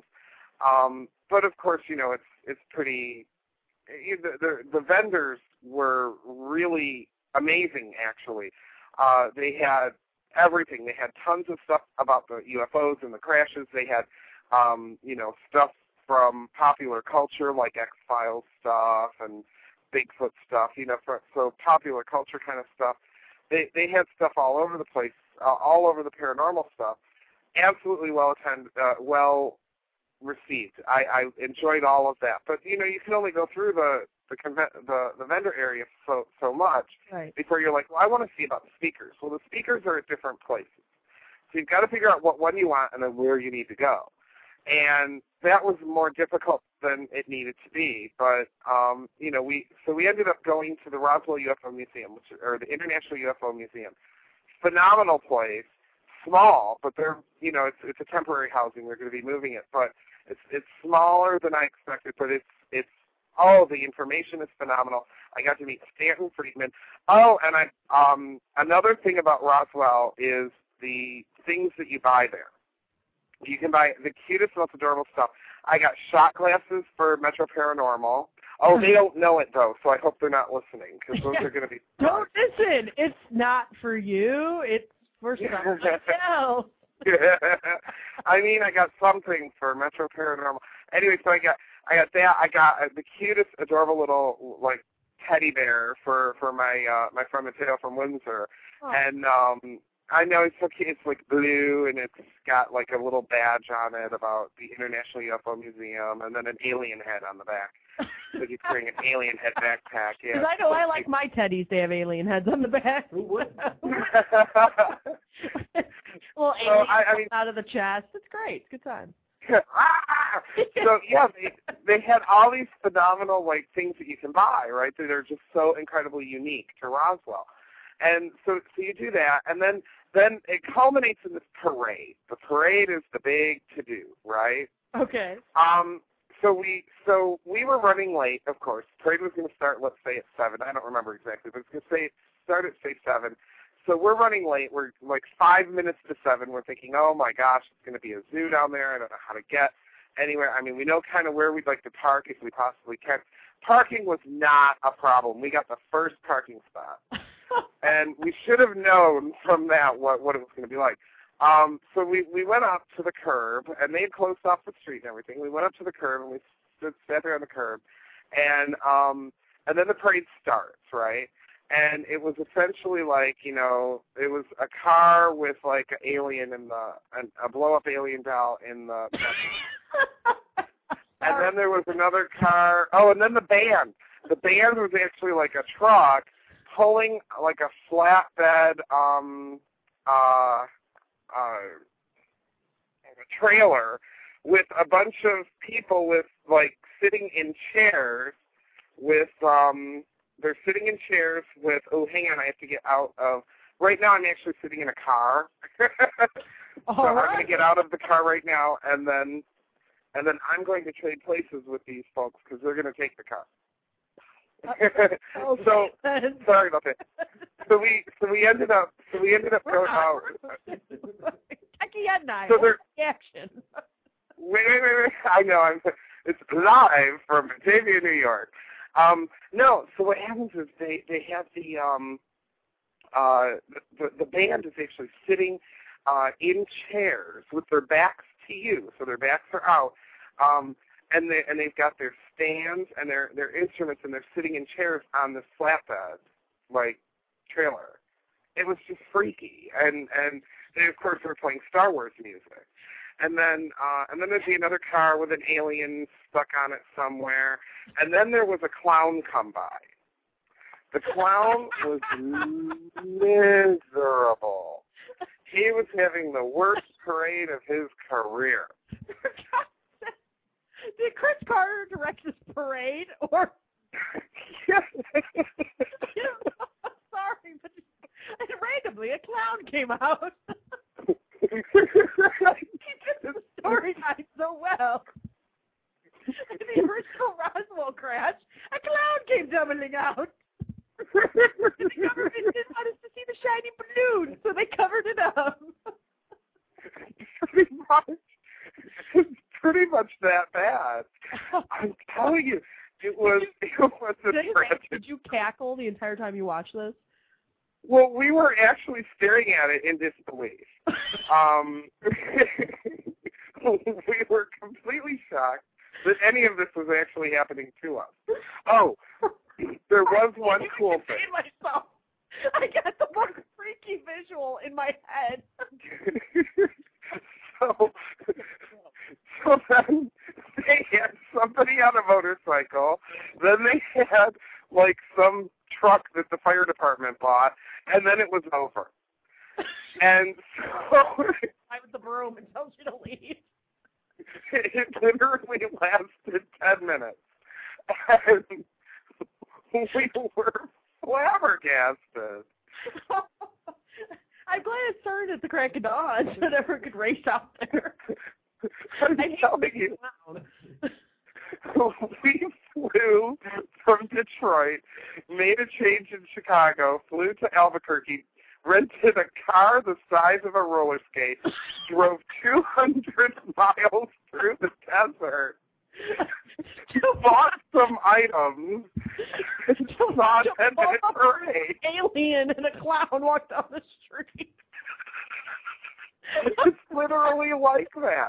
Um, but, of course, you know, it's it's pretty the, – the, the vendors were really amazing, actually. Uh, they had everything. They had tons of stuff about the U F Os and the crashes. They had, um, you know, stuff from popular culture like X-Files stuff and Bigfoot stuff, you know, for, so popular culture kind of stuff. They they had stuff all over the place, uh, all over the paranormal stuff. Absolutely well attended, uh, well received. I, I enjoyed all of that. But you know, you can only go through the the conve- the, the vendor area so so much right. before you're like, well, I want to see about the speakers. Well, the speakers are at different places, so you've got to figure out what one you want and then where you need to go. And that was more difficult than it needed to be. But, um, you know, we so we ended up going to the Roswell U F O Museum, which, or the International U F O Museum. Phenomenal place, small, but they're, you know, it's it's a temporary housing. They're going to be moving it. But it's it's smaller than I expected, but it's, it's oh, the information is phenomenal. I got to meet Stanton Friedman. Oh, and I um, another thing about Roswell is the things that you buy there. You can buy the cutest, most adorable stuff. I got shot glasses for Metro Paranormal. Oh, they don't know it, though, so I hope they're not listening, because those yeah. are going to be Don't listen. It's not for you. It's for someone else. Yeah. I mean, I got something for Metro Paranormal. Anyway, so I got I got that. I got uh, the cutest, adorable little, like, teddy bear for, for my uh, my friend Mateo from Windsor. Oh. And um I know it's so cute. It's like blue, and it's got like a little badge on it about the International U F O Museum, and then an alien head on the back. So he's wearing an alien head backpack. Yeah. Because I know I like my teddies to have alien heads on the back. Who wouldn't? Well, So, alien I, I mean, out of the chest. It's great. It's a good time. So yeah, they they had all these phenomenal like things that you can buy, right? That are just so incredibly unique to Roswell. And so, so you do that, and then then it culminates in this parade. The parade is the big to-do, right? Okay. Um. So we so we were running late, of course. The parade was going to start, let's say, at seven. I don't remember exactly, but it's going to say start at say seven. So we're running late. We're like five minutes to seven. We're thinking, oh my gosh, it's going to be a zoo down there. I don't know how to get anywhere. I mean, we know kind of where we'd like to park if we possibly can. Parking was not a problem. We got the first parking spot. And we should have known from that what, what it was going to be like. Um, so we, we went up to the curb, and they had closed off the street and everything. We went up to the curb, and we stood, sat there on the curb. And um, and then the parade starts, right? And it was essentially like, you know, it was a car with, like, an alien in the, an, a blow-up alien doll in the and then there was another car. Oh, and then the band. The band was actually like a truck pulling like a flatbed um, uh, uh, a trailer with a bunch of people with like sitting in chairs with um, they're sitting in chairs with. Oh, hang on, I have to get out of. Right now, I'm actually sitting in a car. so All right. I'm going to get out of the car right now, and then and then I'm going to trade places with these folks because they're going to take the car. Okay. So sorry about that. So we so we ended up so we ended up going out. Techie and I. So they're action. Wait, wait, wait, wait. I know. I'm. It's live from Batavia, New York. Um, no. So what happens is they they have the um uh the the band is actually sitting uh in chairs with their backs to you, so their backs are out. Um, and they and they've got their stands and their their instruments, and they're sitting in chairs on this flatbed like trailer. It was just freaky, and and they of course were playing Star Wars music. And then uh, and then there'd be another car with an alien stuck on it somewhere. And then there was a clown come by. The clown was miserable. He was having the worst parade of his career. Did Chris Carter direct this parade, or? Sorry, but just, randomly a clown came out. He did the storyline so well. In the original Roswell crash, a clown came tumbling out. The government didn't want us to see the shiny balloon, so they covered it up. Pretty much. It's pretty much that bad. I'm telling you, it was it was a did, tragedy. Did you cackle the entire time you watched this? Well, we were actually staring at it in disbelief. um, we were completely shocked that any of this was actually happening to us. Oh, there was one cool thing. Myself. I got the most freaky visual in my head. so, so then they had somebody on a motorcycle. Then they had like some truck that the fire department bought, and then it was over. And so I was the broom and told you to leave. It literally lasted ten minutes. And we were flabbergasted. I'm glad it started at the crack of dawn so that everyone could race out there. I'm I telling you. We flew from Detroit, made a change in Chicago, flew to Albuquerque, rented a car the size of a roller skate, drove two hundred miles through the desert, bought some items, and saw a ten-minute parade. Alien and a clown walked down the street. It's literally like that.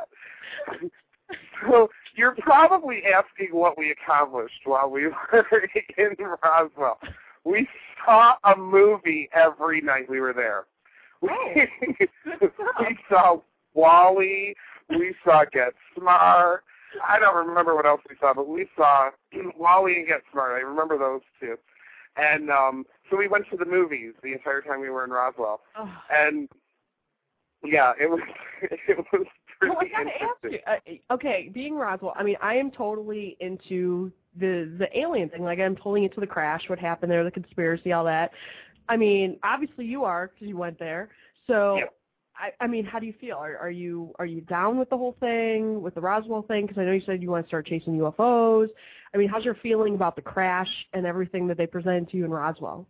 So you're probably asking what we accomplished while we were in Roswell. We saw a movie every night we were there. We, we saw WALL-E. We saw Get Smart. I don't remember what else we saw, but we saw WALL-E and Get Smart. I remember those two. And um, so we went to the movies the entire time we were in Roswell. Oh. And yeah, it was it was pretty well, I gotta interesting. ask you, uh, okay, being Roswell, I mean, I am totally into the the alien thing. Like, I'm totally into the crash, what happened there, the conspiracy, all that. I mean, obviously you are because you went there. So, yeah. I, I mean, how do you feel? Are, are you are you down with the whole thing, with the Roswell thing? Because I know you said you want to start chasing U F Os. I mean, how's your feeling about the crash and everything that they presented to you in Roswell?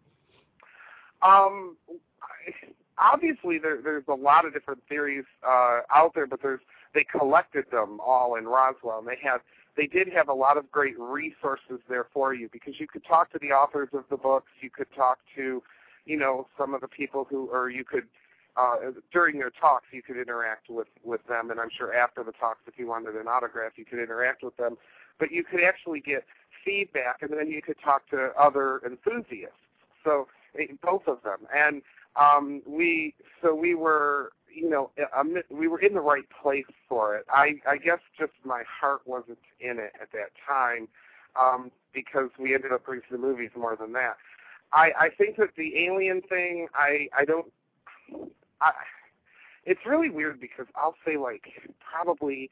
Um, obviously there, there's a lot of different theories uh, out there, but there's they collected them all in Roswell, and they had they did have a lot of great resources there for you because you could talk to the authors of the books, you could talk to, you know, some of the people who, or you could. Uh, during their talks, you could interact with, with them, and I'm sure after the talks, if you wanted an autograph, you could interact with them. But you could actually get feedback, and then you could talk to other enthusiasts. So both of them, and um, we so we were, you know, we were in the right place for it. I, I guess just my heart wasn't in it at that time um, because we ended up going to the movies more than that. I, I think that the alien thing, I, I don't. I, it's really weird because I'll say like probably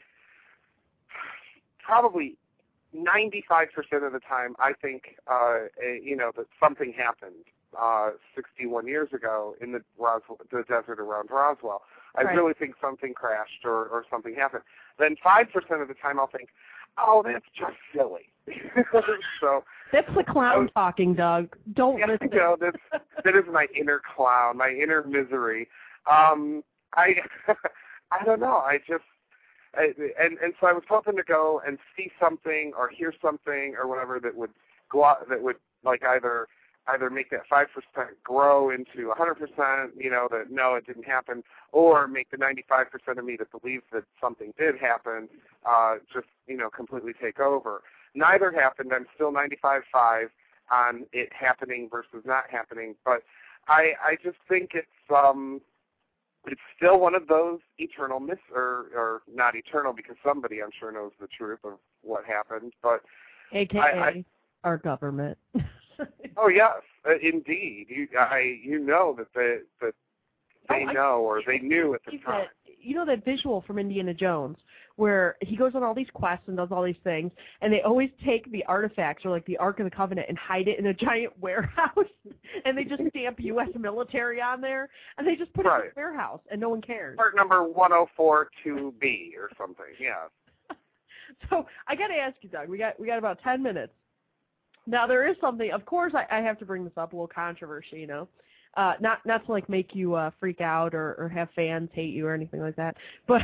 probably ninety-five percent of the time I think uh, a, you know that something happened uh, sixty-one years ago in the Roswell, the desert around Roswell. I right. really think something crashed or, or something happened. Then five percent of the time I'll think, oh, that's just silly. So that's the clown was, talking, Doug. Don't yeah, listen. No, that's, that is my inner clown, my inner misery. Um, I, I don't know. I just, I, and and so I was hoping to go and see something or hear something or whatever that would go out, that would like either either make that five percent grow into a hundred percent. You know that no, it didn't happen, or make the ninety-five percent of me that believes that something did happen, uh, just you know completely take over. Neither happened. I'm still ninety-five five on it happening versus not happening, but I I just think it's um. it's still one of those eternal myths, or, or not eternal because somebody, I'm sure, knows the truth of what happened. But A K A I, I, our government. oh, yes, uh, indeed. You, I, you know that they, that they oh, know or I, they knew at the time. That, you know that visual from Indiana Jones where he goes on all these quests and does all these things, and they always take the artifacts or like the Ark of the Covenant and hide it in a giant warehouse, and they just stamp U S military on there, and they just put right. it in the warehouse, and no one cares. Part number one oh four two B or something, yeah. So I got to ask you, Doug, we got we got about ten minutes. Now, there is something, of course, I, I have to bring this up, a little controversy, you know. Uh, not not to, like, make you uh, freak out or, or have fans hate you or anything like that, but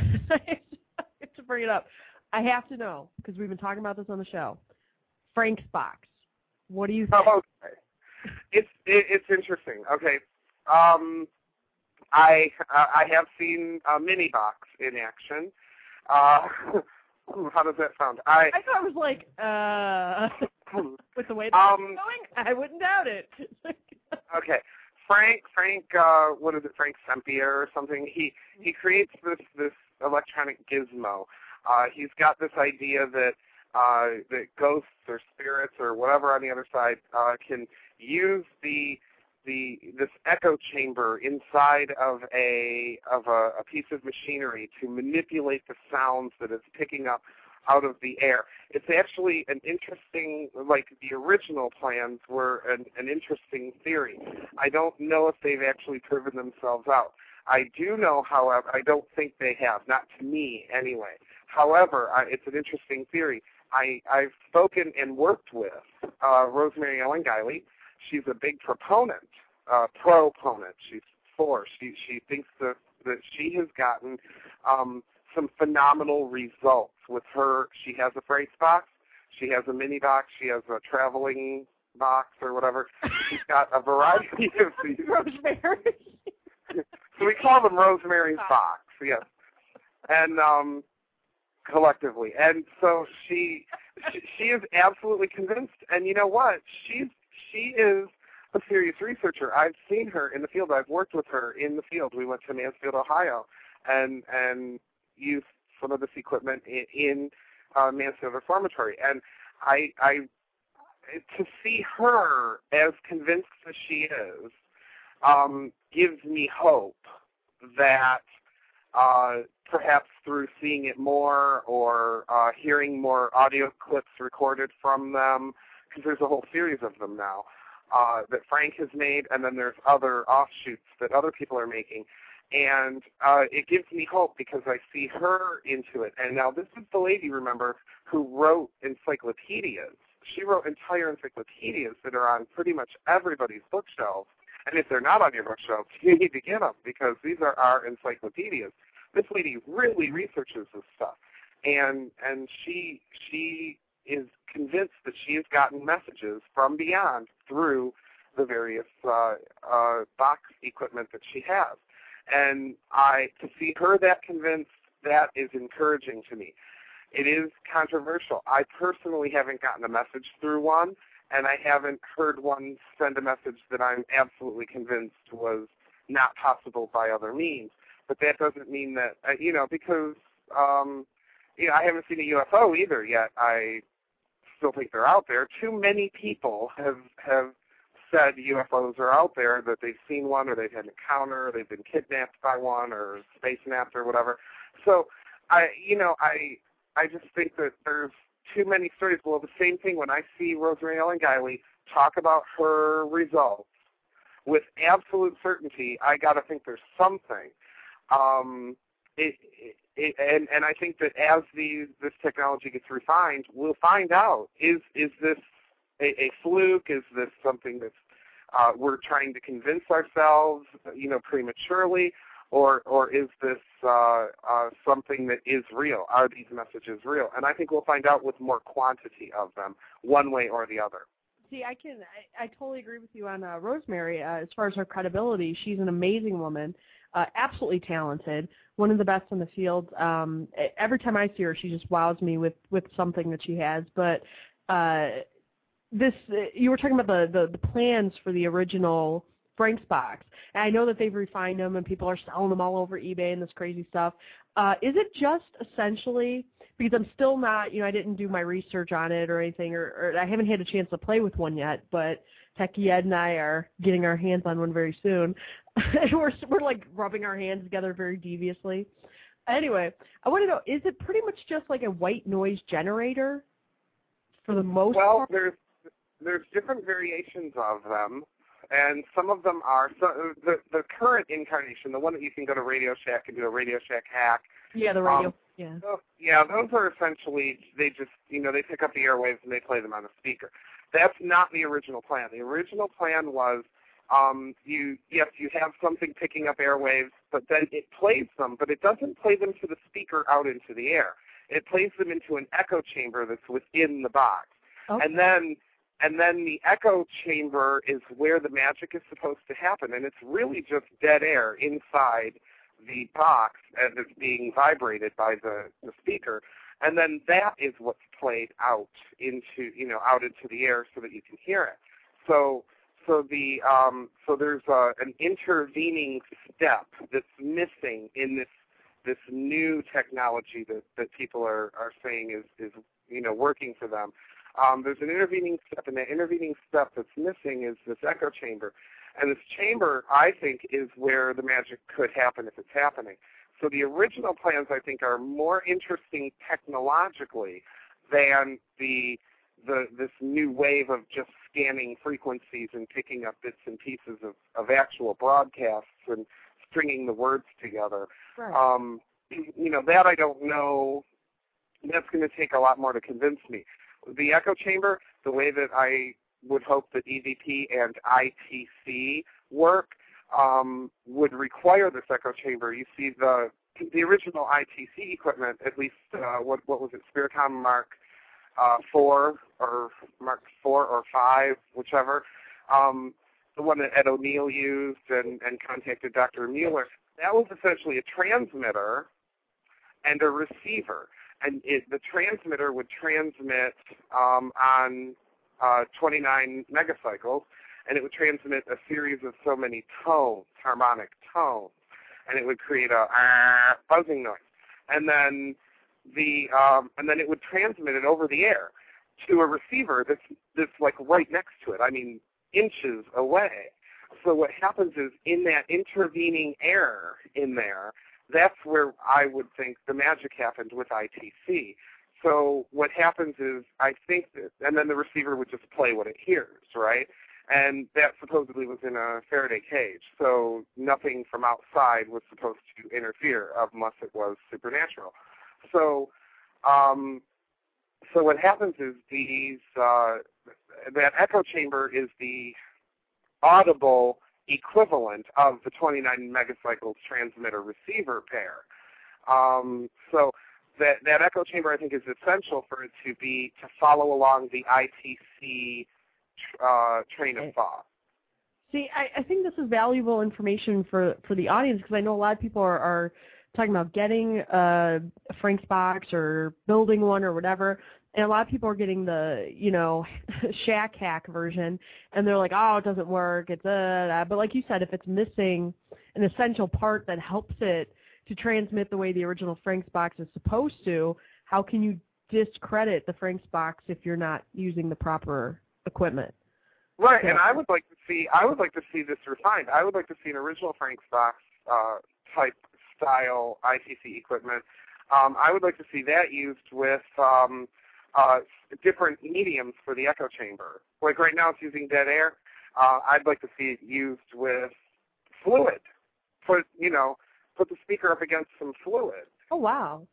to bring it up, I have to know, because we've been talking about this on the show, Frank's box. What do you think? Oh, okay. It's, it, it's interesting. Okay. Um, I uh, I have seen a mini box in action. Uh, how does that sound? I, I thought it was like, uh, with the way that um, it's going, I wouldn't doubt it. Okay. Frank, Frank, uh, what is it, Frank Sempia or something? He he creates this this electronic gizmo. Uh, he's got this idea that uh, that ghosts or spirits or whatever on the other side uh, can use the the this echo chamber inside of a of a, a piece of machinery to manipulate the sounds that it's picking up out of the air. It's actually an interesting, like the original plans were an, an interesting theory. I don't know if they've actually proven themselves out. I do know, however, I don't think they have, not to me anyway. However, I, it's an interesting theory. I, I've spoken and worked with uh, Rosemary Ellen Guiley. She's a big proponent, uh, proponent. She's for. She she thinks that, that she has gotten um, some phenomenal results with her. She has a Frank's box. She has a mini box. She has a traveling box or whatever. She's got a variety of these. Rosemary. So we call them Rosemary's box, yes. And um, collectively. And so she, she she is absolutely convinced. And you know what? She's she is a serious researcher. I've seen her in the field. I've worked with her in the field. We went to Mansfield, Ohio, and and used some of this equipment in, in uh, Mansfield Reformatory. And I, I, to see her as convinced as she is, um, gives me hope that uh, perhaps through seeing it more or uh, hearing more audio clips recorded from them, because there's a whole series of them now uh, that Frank has made, and then there's other offshoots that other people are making. And uh, it gives me hope because I see her into it. And now this is the lady, remember, who wrote encyclopedias. She wrote entire encyclopedias that are on pretty much everybody's bookshelves. And if they're not on your bookshelves, you need to get them because these are our encyclopedias. This lady really researches this stuff. And and she she is convinced that she has gotten messages from beyond through the various uh, uh, box equipment that she has. And I, to see her that convinced, that is encouraging to me. It is controversial. I personally haven't gotten a message through one, and I haven't heard one send a message that I'm absolutely convinced was not possible by other means. But that doesn't mean that, uh, you know, because, um, you know, I haven't seen a U F O either yet. I still think they're out there. Too many people have have said U F Os are out there, that they've seen one or they've had an encounter or they've been kidnapped by one or space napped or whatever. So, I, you know, I I just think that there's too many stories. Well, the same thing when I see Rosemary Ellen Guiley talk about her results with absolute certainty, I got to think there's something. Um, it, it, it, and, and I think that as these, this technology gets refined, we'll find out, is, is this a, a fluke? Is this something that's uh, we're trying to convince ourselves, you know, prematurely? Or, or is this uh, uh, something that is real? Are these messages real? And I think we'll find out with more quantity of them, one way or the other. See, I can, I, I totally agree with you on uh, Rosemary. Uh, as far as her credibility, she's an amazing woman, uh, absolutely talented, one of the best in the field. Um, every time I see her, she just wows me with, with something that she has. But uh, this, uh, you were talking about the, the, the plans for the original Frank's Box. And I know that they've refined them and people are selling them all over eBay and this crazy stuff. Uh, is it just essentially, because I'm still not, you know, I didn't do my research on it or anything, or, or I haven't had a chance to play with one yet, but Techie Ed and I are getting our hands on one very soon. we're, we're like rubbing our hands together very deviously. Anyway, I want to know, is it pretty much just like a white noise generator for the most well, part? Well, there's, there's different variations of them. And some of them are, so the, the current incarnation, the one that you can go to Radio Shack and do a Radio Shack hack. Yeah, the radio, um, yeah. So, yeah, those are essentially, they just, you know, they pick up the airwaves and they play them on a speaker. That's not the original plan. The original plan was, um, you yes, you have something picking up airwaves, but then it plays them, but it doesn't play them to the speaker out into the air. It plays them into an echo chamber that's within the box. Okay. And then And then the echo chamber is where the magic is supposed to happen, and it's really just dead air inside the box as it's being vibrated by the, the speaker. And then that is what's played out into, you know, out into the air so that you can hear it. So, so the um, so there's a, an intervening step that's missing in this this new technology that, that people are, are saying is, is you know working for them. Um, there's an intervening step, and that intervening step that's missing is this echo chamber. And this chamber, I think, is where the magic could happen if it's happening. So the original plans, I think, are more interesting technologically than the the this new wave of just scanning frequencies and picking up bits and pieces of, of actual broadcasts and stringing the words together. Right. Um, you know, that I don't know. That's going to take a lot more to convince me. The echo chamber, the way that I would hope that E V P and I T C work, um, would require this echo chamber. You see, the the original I T C equipment, at least uh, what what was it, Spiricom Mark uh, four or Mark four or five, whichever, um, the one that Ed O'Neill used and, and contacted Doctor Mueller. That was essentially a transmitter and a receiver. And it, the transmitter would transmit um, on uh, twenty-nine megacycles, and it would transmit a series of so many tones, harmonic tones, and it would create a uh, buzzing noise. And then the um, and then it would transmit it over the air to a receiver that's that's like right next to it. I mean, inches away. So what happens is in that intervening air in there, that's where I would think the magic happened with I T C. So what happens is I think that, and then the receiver would just play what it hears, right? And that supposedly was in a Faraday cage, so nothing from outside was supposed to interfere unless it was supernatural. So, um, so what happens is these uh, that echo chamber is the audible equivalent of the twenty-nine megacycles transmitter receiver pair. Um, so that that echo chamber, I think, is essential for it to be to follow along the I T C uh, train of thought. See, I, I think this is valuable information for, for the audience because I know a lot of people are, are talking about getting a Frank's Box or building one or whatever, and a lot of people are getting the, you know, Shack hack version, and they're like, oh, it doesn't work, it's uh, but like you said, if it's missing an essential part that helps it to transmit the way the original Frank's Box is supposed to, how can you discredit the Frank's Box if you're not using the proper equipment? Right, so, and I would like to see I would like to see this refined. I would like to see an original Frank's Box uh, type style I T C equipment. Um, I would like to see that used with um, uh, different mediums for the echo chamber. Like right now, it's using dead air. Uh, I'd like to see it used with fluid. Put you know, put the speaker up against some fluid. Oh wow!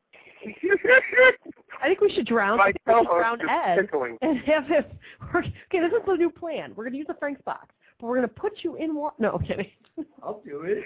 I think we should drown. I think we should drown Ed tickling. and have him. Okay, this is the new plan. We're going to use the Frank's Box, but we're going to put you in water. No, I'm kidding. I'll do it.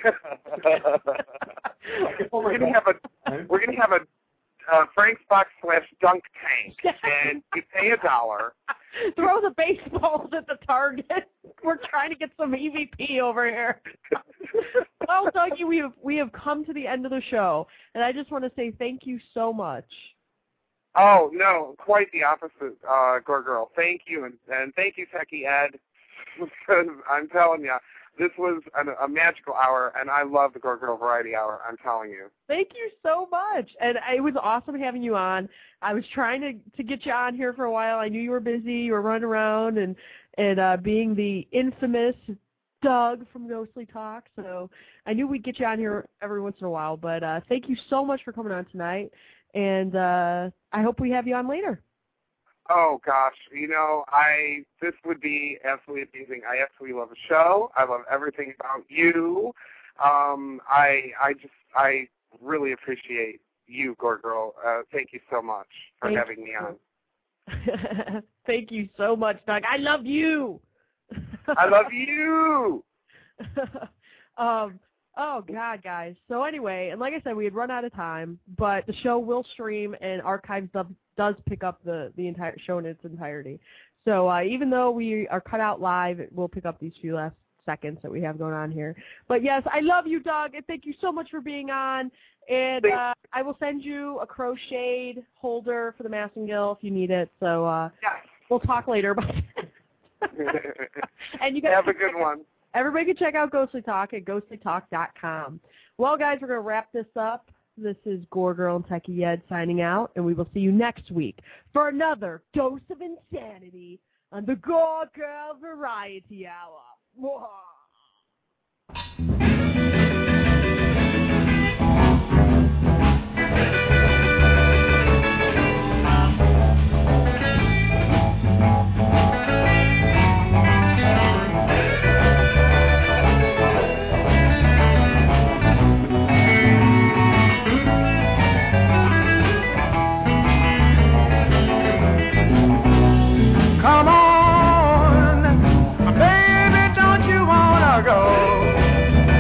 we're going to have a we're going to have a uh, Frank's Box slash dunk tank, and you pay a dollar. Throw the baseballs at the target. We're trying to get some E V P over here. Well, Dougie, we have we have come to the end of the show, and I just want to say thank you so much. Oh no, quite the opposite, uh, Gore Girl. Thank you, and, and thank you, Techie Ed. Because I'm telling you, this was an, a magical hour, and I love the Gore Girl Variety Hour, I'm telling you. Thank you so much. And it was awesome having you on. I was trying to, to get you on here for a while. I knew you were busy. You were running around and, and uh, being the infamous Doug from Ghostly Talk. So I knew we'd get you on here every once in a while. But uh, thank you so much for coming on tonight. And uh, I hope we have you on later. Oh, gosh. You know, I this would be absolutely amazing. I absolutely love the show. I love everything about you. Um, I I just, I really appreciate you, Gore Girl. Uh, thank you so much for thank having me on. Thank you so much, Doug. I love you. I love you. um, oh, God, guys. So anyway, and like I said, we had run out of time, but the show will stream, and Archives does, does pick up the, the entire show in its entirety. So uh, even though we are cut out live, it will pick up these few last seconds that we have going on here. But, yes, I love you, Doug, and thank you so much for being on. And uh, I will send you a crocheted holder for the Massengill if you need it. So uh, yes. We'll talk later about it. And you guys have a good one. Everybody can check out Ghostly Talk at ghostly talk dot com. Well, guys, we're going to wrap this up. This is Gore Girl and Techie Ed signing out, and we will see you next week for another dose of insanity on the Gore Girl Variety Hour. Mwah. Come on, baby, don't you wanna go?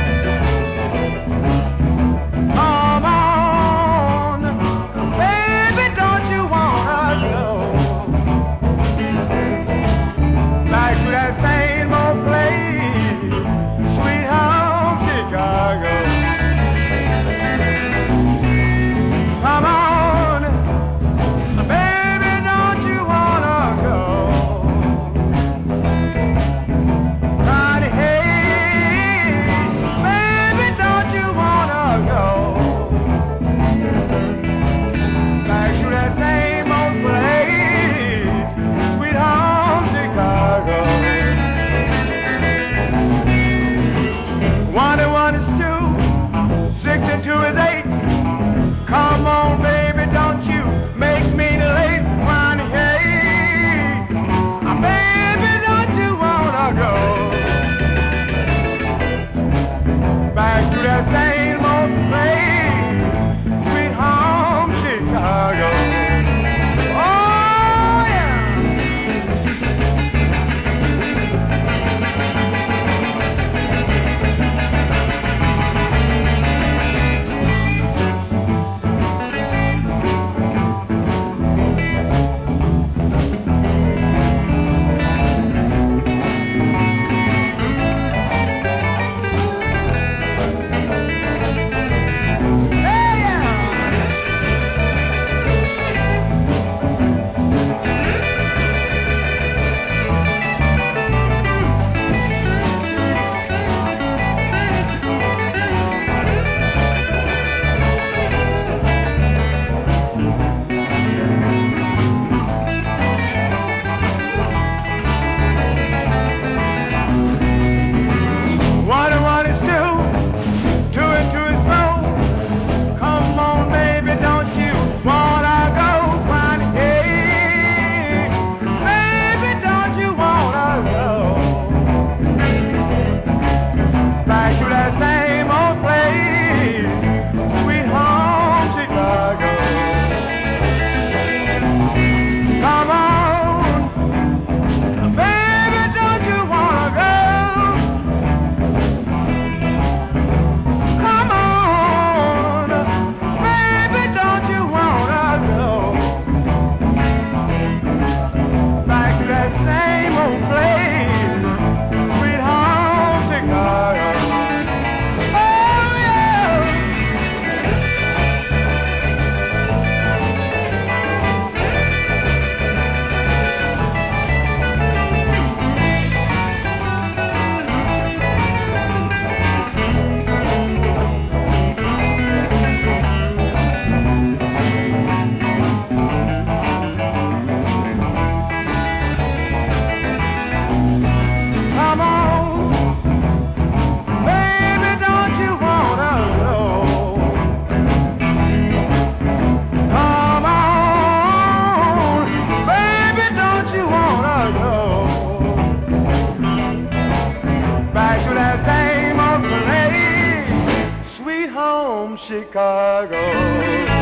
from Chicago.